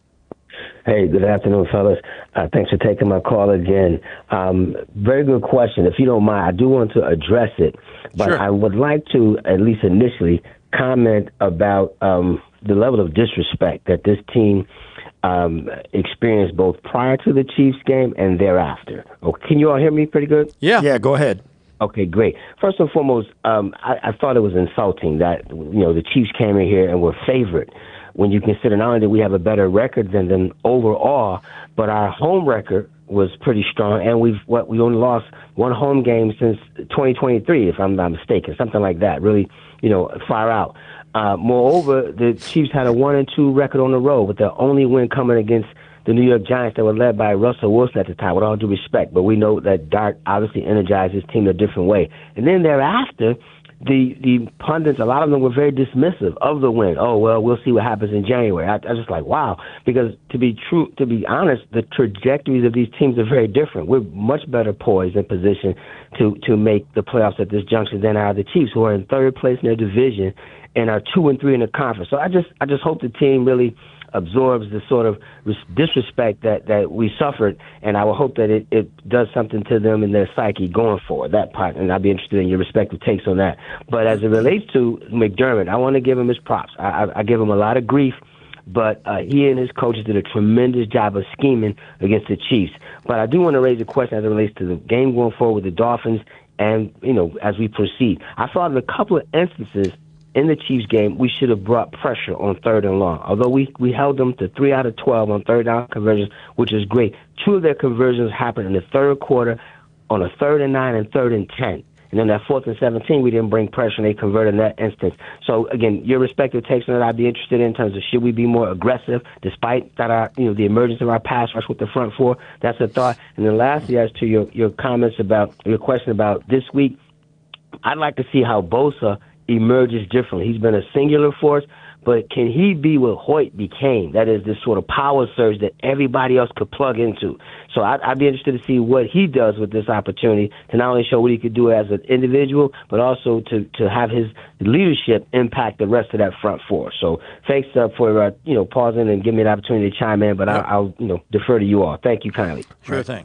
[SPEAKER 17] Hey, good afternoon, fellas. Uh, thanks for taking my call again. Um, very good question. If you don't mind, I do want to address it, but
[SPEAKER 13] Sure.
[SPEAKER 17] I would like to, at least initially, comment about um, the level of disrespect that this team um, experienced both prior to the Chiefs game and thereafter. Oh, can you all hear me pretty good?
[SPEAKER 13] Yeah.
[SPEAKER 14] Yeah, go ahead.
[SPEAKER 17] Okay, great. First and foremost, um, I, I thought it was insulting that, you know, the Chiefs came in here and were favored when you consider not only that we have a better record than them overall, but our home record was pretty strong, and we've what we only lost one home game since twenty twenty-three, if I'm not mistaken, something like that. Really, you know, far out. Uh, moreover, the Chiefs had a one and two record on the road, with their only win coming against the New York Giants that were led by Russell Wilson at the time. With all due respect, but we know that Dart obviously energized his team a different way. And then thereafter, the the pundits, a lot of them were very dismissive of the win. Oh, well, we'll see what happens in January. I, I was just like, wow, because to be true, to be honest, the trajectories of these teams are very different. We're much better poised in position to to make the playoffs at this juncture than are the Chiefs, who are in third place in their division and are two and three in the conference. So I just I just hope the team really absorbs the sort of disrespect that, that we suffered, and I will hope that it, it does something to them in their psyche going forward, that part, and I'd be interested in your respective takes on that. But as it relates to McDermott, I want to give him his props. I, I, I give him a lot of grief, but uh, he and his coaches did a tremendous job of scheming against the Chiefs. But I do want to raise a question as it relates to the game going forward with the Dolphins and, you know, as we proceed. I thought in a couple of instances in the Chiefs game, we should have brought pressure on third and long. Although we, we held them to three out of twelve on third down conversions, which is great. Two of their conversions happened in the third quarter on a third and nine and third and ten. And then that fourth and seventeen, we didn't bring pressure, and they converted in that instance. So, again, your respective takes on that I'd be interested in, in terms of should we be more aggressive despite that our, you know, the emergence of our pass rush with the front four. That's a thought. And then lastly, as to your, your comments about, your question about this week, I'd like to see how Bosa emerges differently. He's been a singular force, but can he be what Hoyt became? That is, this sort of power surge that everybody else could plug into. So I'd, I'd be interested to see what he does with this opportunity to not only show what he could do as an individual, but also to, to have his leadership impact the rest of that front four. So thanks uh, for uh, you know pausing and giving me the opportunity to chime in, but I'll, I'll you know defer to you all. Thank you kindly.
[SPEAKER 13] Sure thing.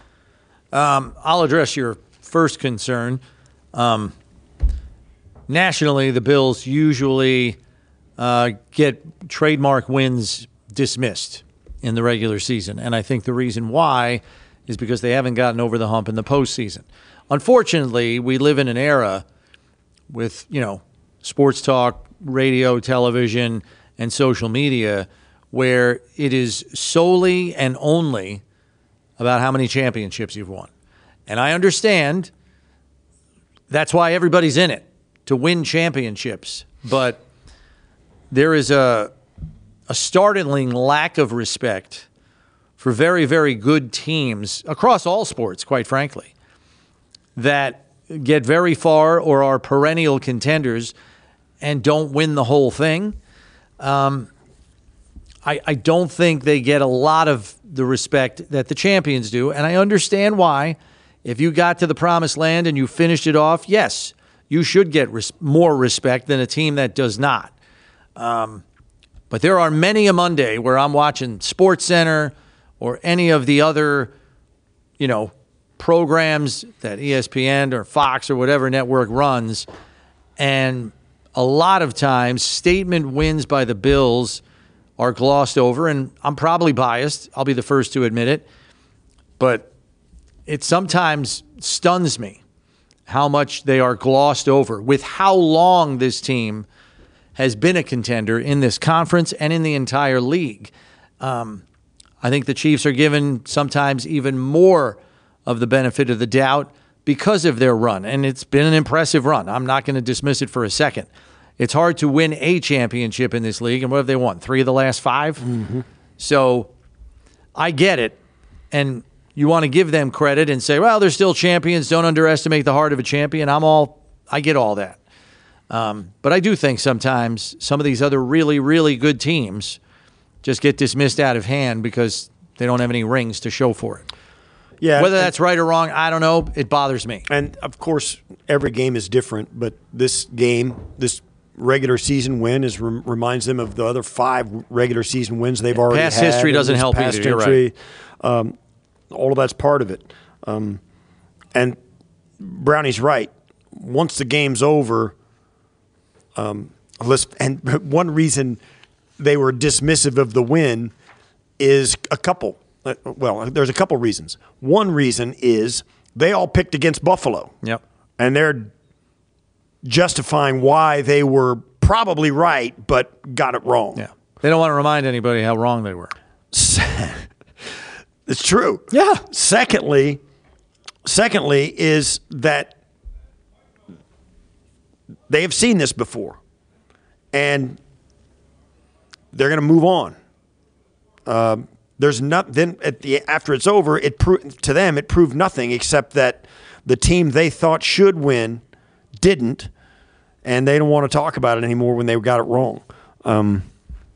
[SPEAKER 13] Um, I'll address your first concern. Um, Nationally, the Bills usually uh, get trademark wins dismissed in the regular season. And I think the reason why is because they haven't gotten over the hump in the postseason. Unfortunately, we live in an era with, you know, sports talk, radio, television, and social media where it is solely and only about how many championships you've won. And I understand that's why everybody's in it, to win championships. But there is a a startling lack of respect for very, very good teams across all sports, quite frankly, that get very far or are perennial contenders and don't win the whole thing. Um, I, I don't think they get a lot of the respect that the champions do, and I understand why. If you got to the promised land and you finished it off, yes, you should get res- more respect than a team that does not. Um, but there are many a Monday where I'm watching SportsCenter or any of the other, you know, programs that E S P N or Fox or whatever network runs, and a lot of times statement wins by the Bills are glossed over, and I'm probably biased. I'll be the first to admit it. But it sometimes stuns me how much they are glossed over with how long this team has been a contender in this conference and in the entire league. Um, I think the Chiefs are given sometimes even more of the benefit of the doubt because of their run, and it's been an impressive run. I'm not going to dismiss it for a second. It's hard to win a championship in this league, and what have they won? Three of the last five?
[SPEAKER 14] Mm-hmm.
[SPEAKER 13] So I get it, and you want to give them credit and say, well, they're still champions. Don't underestimate the heart of a champion. I'm all, I get all that. Um, but I do think sometimes some of these other really, really good teams just get dismissed out of hand because they don't have any rings to show for it.
[SPEAKER 14] Yeah,
[SPEAKER 13] Whether that's right or wrong, I don't know. It bothers me.
[SPEAKER 14] And, of course, every game is different, but this game, this regular season win is rem- reminds them of the other five regular season wins they've already
[SPEAKER 13] past
[SPEAKER 14] had.
[SPEAKER 13] history doesn't help
[SPEAKER 14] past
[SPEAKER 13] either. You're
[SPEAKER 14] history. Right. Um, all of that's part of it. Um, and Brownie's right. Once the game's over, um, let's, and one reason they were dismissive of the win is a couple. Well, there's a couple reasons. One reason is they all picked against Buffalo.
[SPEAKER 13] Yep.
[SPEAKER 14] And they're justifying why they were probably right but got it wrong.
[SPEAKER 13] Yeah. They don't want to remind anybody how wrong they were.
[SPEAKER 14] It's true.
[SPEAKER 13] Yeah.
[SPEAKER 14] Secondly, secondly is that they have seen this before, and they're going to move on. Uh, there's not then at the after it's over, it pro- to them it proved nothing except that the team they thought should win didn't, and they don't want to talk about it anymore when they got it wrong. Um,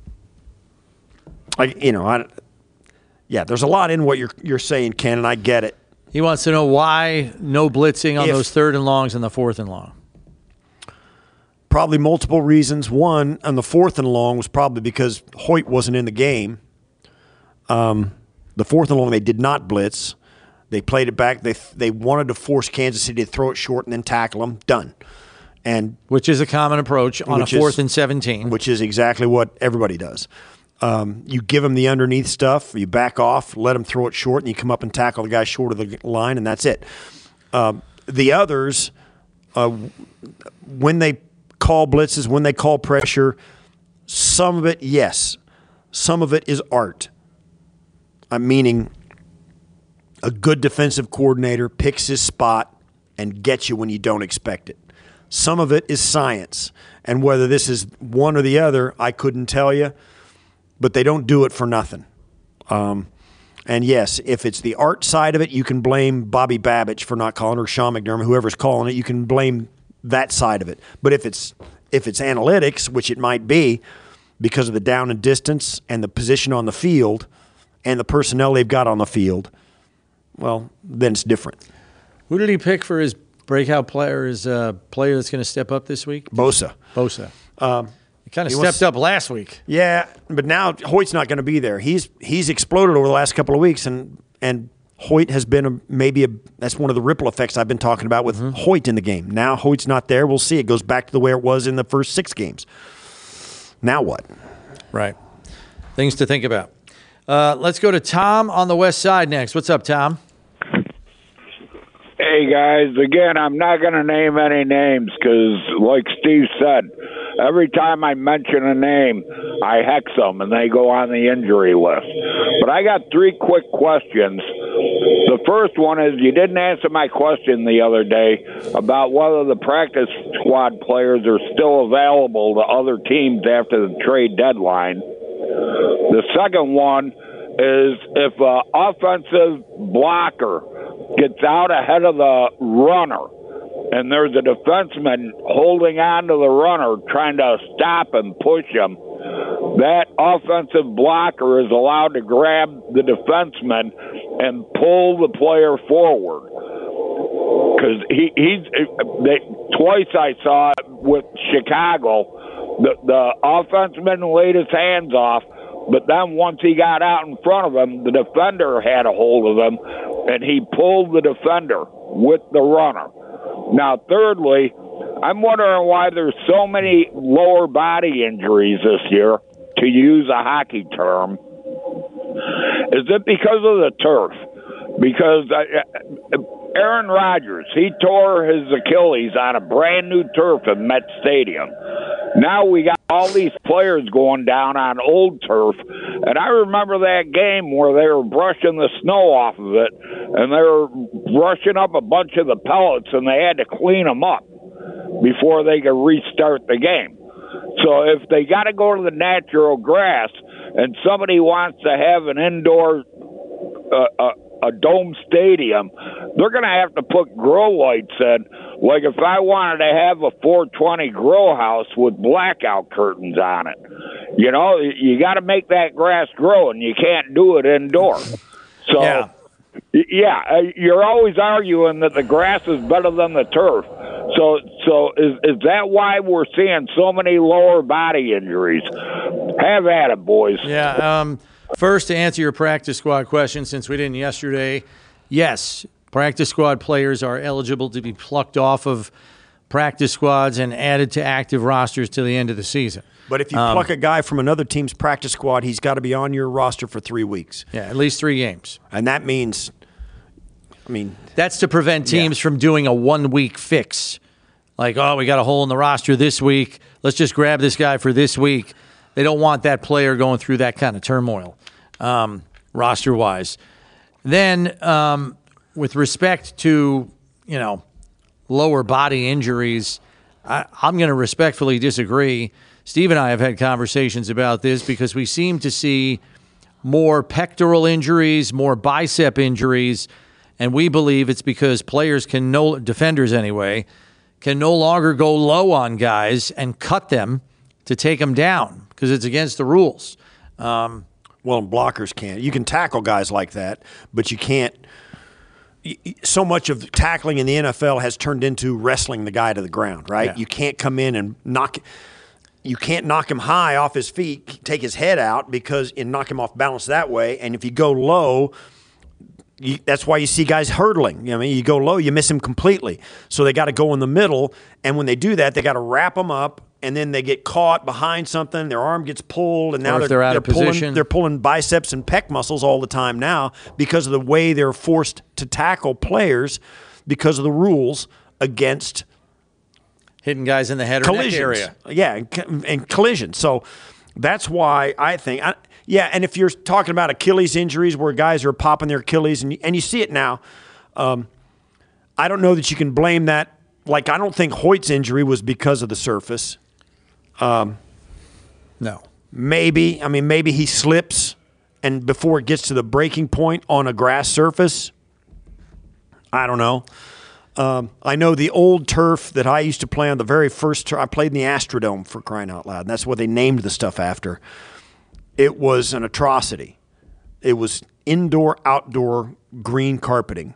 [SPEAKER 14] I, you know, I, yeah, there's a lot in what you're you're saying, Ken, and I get it.
[SPEAKER 13] He wants to know why no blitzing on
[SPEAKER 14] If-
[SPEAKER 13] those third and longs and the fourth and long.
[SPEAKER 14] Probably multiple reasons. One, on the fourth and long was probably because Hoyt wasn't in the game. Um, the fourth and long, they did not blitz. They played it back. They they wanted to force Kansas City to throw it short and then tackle them. Done. And
[SPEAKER 13] which is a common approach on a
[SPEAKER 14] which is-
[SPEAKER 13] fourth and seventeen.
[SPEAKER 14] which is exactly what everybody does. Um, you give them the underneath stuff, you back off, let them throw it short, and you come up and tackle the guy short of the line, and that's it. Um, the others, uh, when they call blitzes, when they call pressure, some of it, yes. Some of it is art. I'm meaning a good defensive coordinator picks his spot and gets you when you don't expect it. Some of it is science. And whether this is one or the other, I couldn't tell you. But they don't do it for nothing. Um, and yes, if it's the art side of it, you can blame Bobby Babbage for not calling, or Sean McDermott, whoever's calling it. You can blame that side of it. But if it's if it's analytics, which it might be, because of the down and distance and the position on the field and the personnel they've got on the field, well, then it's different.
[SPEAKER 13] Who did he pick for his breakout player, his uh, player that's going to step up this week?
[SPEAKER 14] Bosa.
[SPEAKER 13] Bosa.
[SPEAKER 14] Um,
[SPEAKER 13] he kind of
[SPEAKER 14] he
[SPEAKER 13] stepped
[SPEAKER 14] wants-
[SPEAKER 13] up last week.
[SPEAKER 14] Yeah, but now Hoyt's not going to be there. He's he's exploded over the last couple of weeks, and and Hoyt has been a, maybe a that's one of the ripple effects I've been talking about with
[SPEAKER 13] Mm-hmm.
[SPEAKER 14] Hoyt in the game. Now Hoyt's not there. We'll see. It goes back to the way it was in the first six games. Now what?
[SPEAKER 13] Right. Things to think about. Uh, let's go to Tom on the west side next. What's up, Tom?
[SPEAKER 18] Hey, guys. Again, I'm not going to name any names because, like Steve said, every time I mention a name, I hex them and they go on the injury list. But I got three quick questions. The first one is you didn't answer my question the other day about whether the practice squad players are still available to other teams after the trade deadline. The second one is if an offensive blocker gets out ahead of the runner and there's a defenseman holding on to the runner, trying to stop and push him, that offensive blocker is allowed to grab the defenseman and pull the player forward. Because he, he's they, twice I saw it with Chicago, the, the offenseman laid his hands off, but then once he got out in front of him, the defender had a hold of him, and he pulled the defender with the runner. Now, thirdly, I'm wondering why there's so many lower body injuries this year, to use a hockey term. Is it because of the turf? Because uh, Aaron Rodgers, he tore his Achilles on a brand new turf at Met Stadium. Now we got all these players going down on old turf, and I remember that game where they were brushing the snow off of it, and they were brushing up a bunch of the pellets, and they had to clean them up before they could restart the game. So if they got to go to the natural grass, and somebody wants to have an indoor uh, uh, a dome stadium, they're going to have to put grow lights in. Like if I wanted to have a four twenty grow house with blackout curtains on it, you know, you got to make that grass grow, and you can't do it indoor. So, yeah, yeah you're always arguing that the grass is better than the turf. So, so is is that why we're seeing so many lower body injuries? Have at it, boys.
[SPEAKER 13] Yeah. Um, first, to answer your practice squad question, since we didn't yesterday, yes, practice squad players are eligible to be plucked off of practice squads and added to active rosters to the end of the season.
[SPEAKER 14] But if you
[SPEAKER 13] um,
[SPEAKER 14] pluck a guy from another team's practice squad, he's got to be on your roster for three weeks.
[SPEAKER 13] Yeah, at least three games.
[SPEAKER 14] And that means, I mean,
[SPEAKER 13] that's to prevent teams yeah. from doing a one-week fix. Like, oh, we got a hole in the roster this week. Let's just grab this guy for this week. They don't want that player going through that kind of turmoil, um, roster-wise. Then, um, with respect to, you know, lower body injuries, I, I'm going to respectfully disagree. Steve and I have had conversations about this because we seem to see more pectoral injuries, more bicep injuries, and we believe it's because players can no, defenders anyway, can no longer go low on guys and cut them to take them down because it's against the rules. Um,
[SPEAKER 14] well, and blockers can't. You can tackle guys like that, but you can't. So much of tackling in the N F L has turned into wrestling the guy to the ground, right? Yeah. You can't come in and knock you can't knock him high off his feet, take his head out because and knock him off balance that way. And if you go low, you, that's why you see guys hurdling. You know, I mean, you go low, you miss him completely. So they got to go in the middle, and when they do that, they got to wrap them up, and then they get caught behind something. Their arm gets pulled, and now they're,
[SPEAKER 13] they're out
[SPEAKER 14] they're
[SPEAKER 13] of
[SPEAKER 14] pulling.
[SPEAKER 13] position.
[SPEAKER 14] They're pulling biceps and pec muscles all the time now because of the way they're forced to tackle players because of the rules against
[SPEAKER 13] hitting guys in the head or neck area.
[SPEAKER 14] Yeah, and, and collisions. So that's why I think. I, Yeah, and if you're talking about Achilles injuries where guys are popping their Achilles, and you, and you see it now, um, I don't know that you can blame that. Like, I don't think Hoyt's injury was because of the surface. Um,
[SPEAKER 13] no.
[SPEAKER 14] Maybe. I mean, maybe he slips, and before it gets to the breaking point on a grass surface. I don't know. Um, I know the old turf that I used to play on, the very first turf, I played in the Astrodome, for crying out loud, and that's what they named the stuff after. It was an atrocity. It was indoor, outdoor green carpeting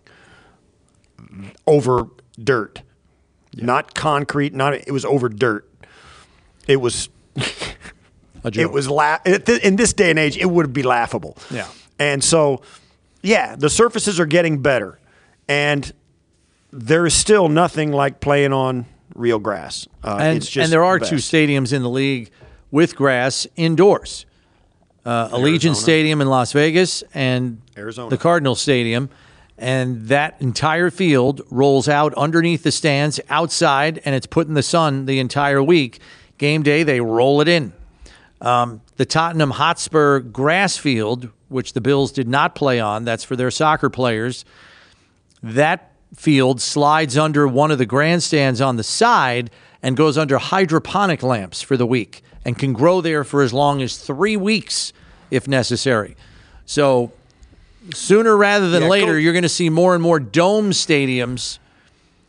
[SPEAKER 14] over dirt, yeah. Not concrete. Not it was over dirt. It was.
[SPEAKER 13] A joke.
[SPEAKER 14] It was la- in this day and age. It would be laughable.
[SPEAKER 13] Yeah.
[SPEAKER 14] And so, yeah, the surfaces are getting better, and there is still nothing like playing on real grass. Uh,
[SPEAKER 13] and,
[SPEAKER 14] it's just
[SPEAKER 13] and there are
[SPEAKER 14] the
[SPEAKER 13] two stadiums in the league with grass indoors. Uh, Allegiant Stadium in Las Vegas and
[SPEAKER 14] Arizona.
[SPEAKER 13] The Cardinal Stadium. And that entire field rolls out underneath the stands outside, and it's put in the sun the entire week. Game day, they roll it in. Um, the Tottenham Hotspur grass field, which the Bills did not play on, that's for their soccer players, that field slides under one of the grandstands on the side and goes under hydroponic lamps for the week and can grow there for as long as three weeks if necessary. So sooner rather than
[SPEAKER 14] Yeah,
[SPEAKER 13] later,
[SPEAKER 14] go-
[SPEAKER 13] you're going to see more and more dome stadiums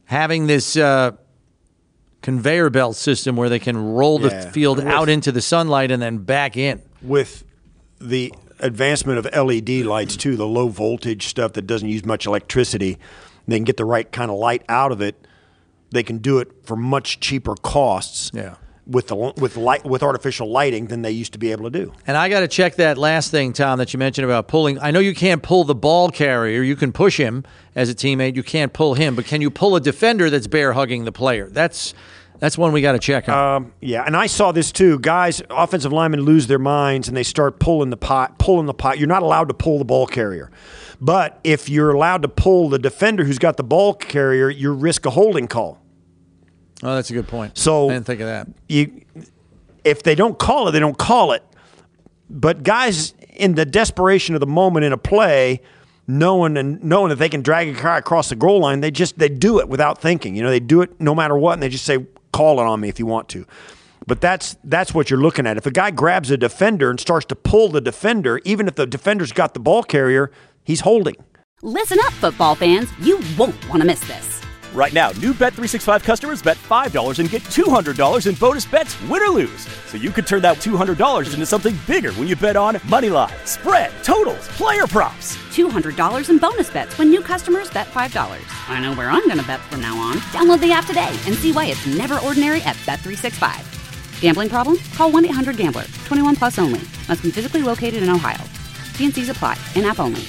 [SPEAKER 13] having this uh, conveyor belt system where they can roll
[SPEAKER 14] Yeah.
[SPEAKER 13] the field
[SPEAKER 14] With-
[SPEAKER 13] out into the sunlight and then back in.
[SPEAKER 14] With the advancement of L E D lights, too, the low voltage stuff that doesn't use much electricity, they can get the right kind of light out of it. They can do it for much cheaper costs.
[SPEAKER 13] Yeah.
[SPEAKER 14] With the with light with artificial lighting than they used to be able to do.
[SPEAKER 13] And I got to check that last thing, Tom, that you mentioned about pulling. I know you can't pull the ball carrier. You can push him as a teammate. You can't pull him. But can you pull a defender that's bear hugging the player? That's that's one we got to check on.
[SPEAKER 14] Um, yeah, and I saw this too. Guys, offensive linemen lose their minds and they start pulling the pot, pulling the pot. You're not allowed to pull the ball carrier. But if you're allowed to pull the defender who's got the ball carrier, you risk a holding call.
[SPEAKER 13] Oh, that's a good point.
[SPEAKER 14] So
[SPEAKER 13] I didn't think of that.
[SPEAKER 14] You, if they don't call it, they don't call it. But guys, in the desperation of the moment in a play, knowing and knowing that they can drag a guy across the goal line, they just they do it without thinking. You know, they do it no matter what, and they just say, "Call it on me if you want to." But that's that's what you're looking at. If a guy grabs a defender and starts to pull the defender, even if the defender's got the ball carrier, he's holding.
[SPEAKER 1] Listen up, football fans. You won't want to miss this.
[SPEAKER 2] Right now, new Bet three sixty-five customers bet five dollars and get two hundred dollars in bonus bets, win or lose. So you could turn that two hundred dollars into something bigger when you bet on money line, spread, totals, player props.
[SPEAKER 1] two hundred dollars in bonus bets when new customers bet five dollars. I know where I'm going to bet from now on. Download the app today and see why it's never ordinary at Bet three sixty-five. Gambling problem? Call one eight hundred gambler. twenty-one plus only. Must be physically located in Ohio. T and C's apply. In-app only.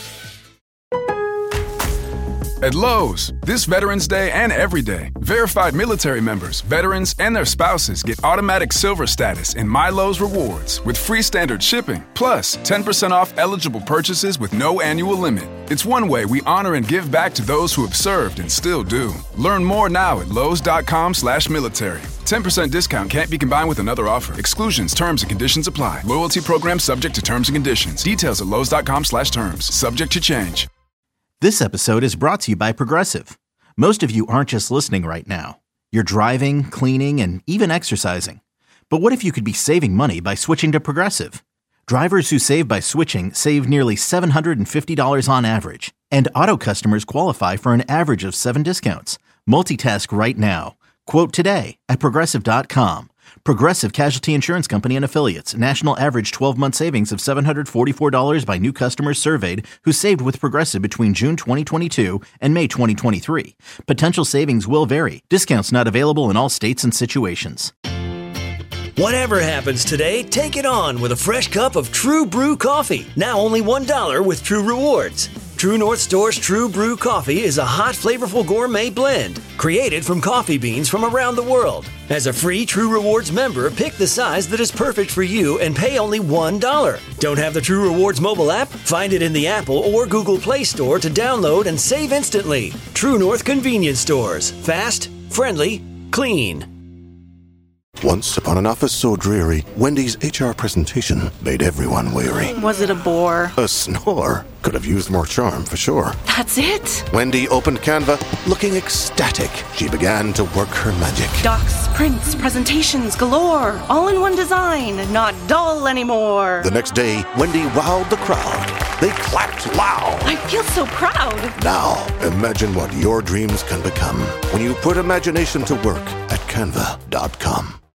[SPEAKER 3] At Lowe's, this Veterans Day and every day, verified military members, veterans, and their spouses get automatic silver status in My Lowe's Rewards with free standard shipping, plus ten percent off eligible purchases with no annual limit. It's one way we honor and give back to those who have served and still do. Learn more now at lowes.com slash military. ten percent discount can't be combined with another offer. Exclusions, terms, and conditions apply. Loyalty program subject to terms and conditions. Details at lowes.com slash terms. Subject to change.
[SPEAKER 4] This episode is brought to you by Progressive. Most of you aren't just listening right now. You're driving, cleaning, and even exercising. But what if you could be saving money by switching to Progressive? Drivers who save by switching save nearly seven hundred fifty dollars on average. And auto customers qualify for an average of seven discounts. Multitask right now. Quote today at Progressive dot com. Progressive Casualty Insurance Company and Affiliates. National average twelve-month savings of seven hundred forty-four dollars by new customers surveyed who saved with Progressive between June twenty twenty-two and May twenty twenty-three. Potential savings will vary. Discounts not available in all states and situations.
[SPEAKER 5] Whatever happens today, take it on with a fresh cup of True Brew coffee. Now only one dollar with True Rewards. True North Store's True Brew coffee is a hot, flavorful gourmet blend created from coffee beans from around the world. As a free True Rewards member, pick the size that is perfect for you and pay only one dollar. Don't have the True Rewards mobile app? Find it in the Apple or Google Play Store to download and save instantly. True North Convenience Stores. Fast, friendly, clean.
[SPEAKER 19] Once upon an office so dreary, Wendy's H R presentation made everyone weary.
[SPEAKER 20] Was it a bore?
[SPEAKER 19] A snore. Could have used more charm, for sure.
[SPEAKER 20] That's it?
[SPEAKER 19] Wendy opened Canva, looking ecstatic. She began to work her magic.
[SPEAKER 20] Docs, prints, presentations galore. All in one design, not dull anymore.
[SPEAKER 19] The next day, Wendy wowed the crowd. They clapped loud.
[SPEAKER 20] I feel so proud.
[SPEAKER 19] Now, imagine what your dreams can become when you put imagination to work at canva dot com.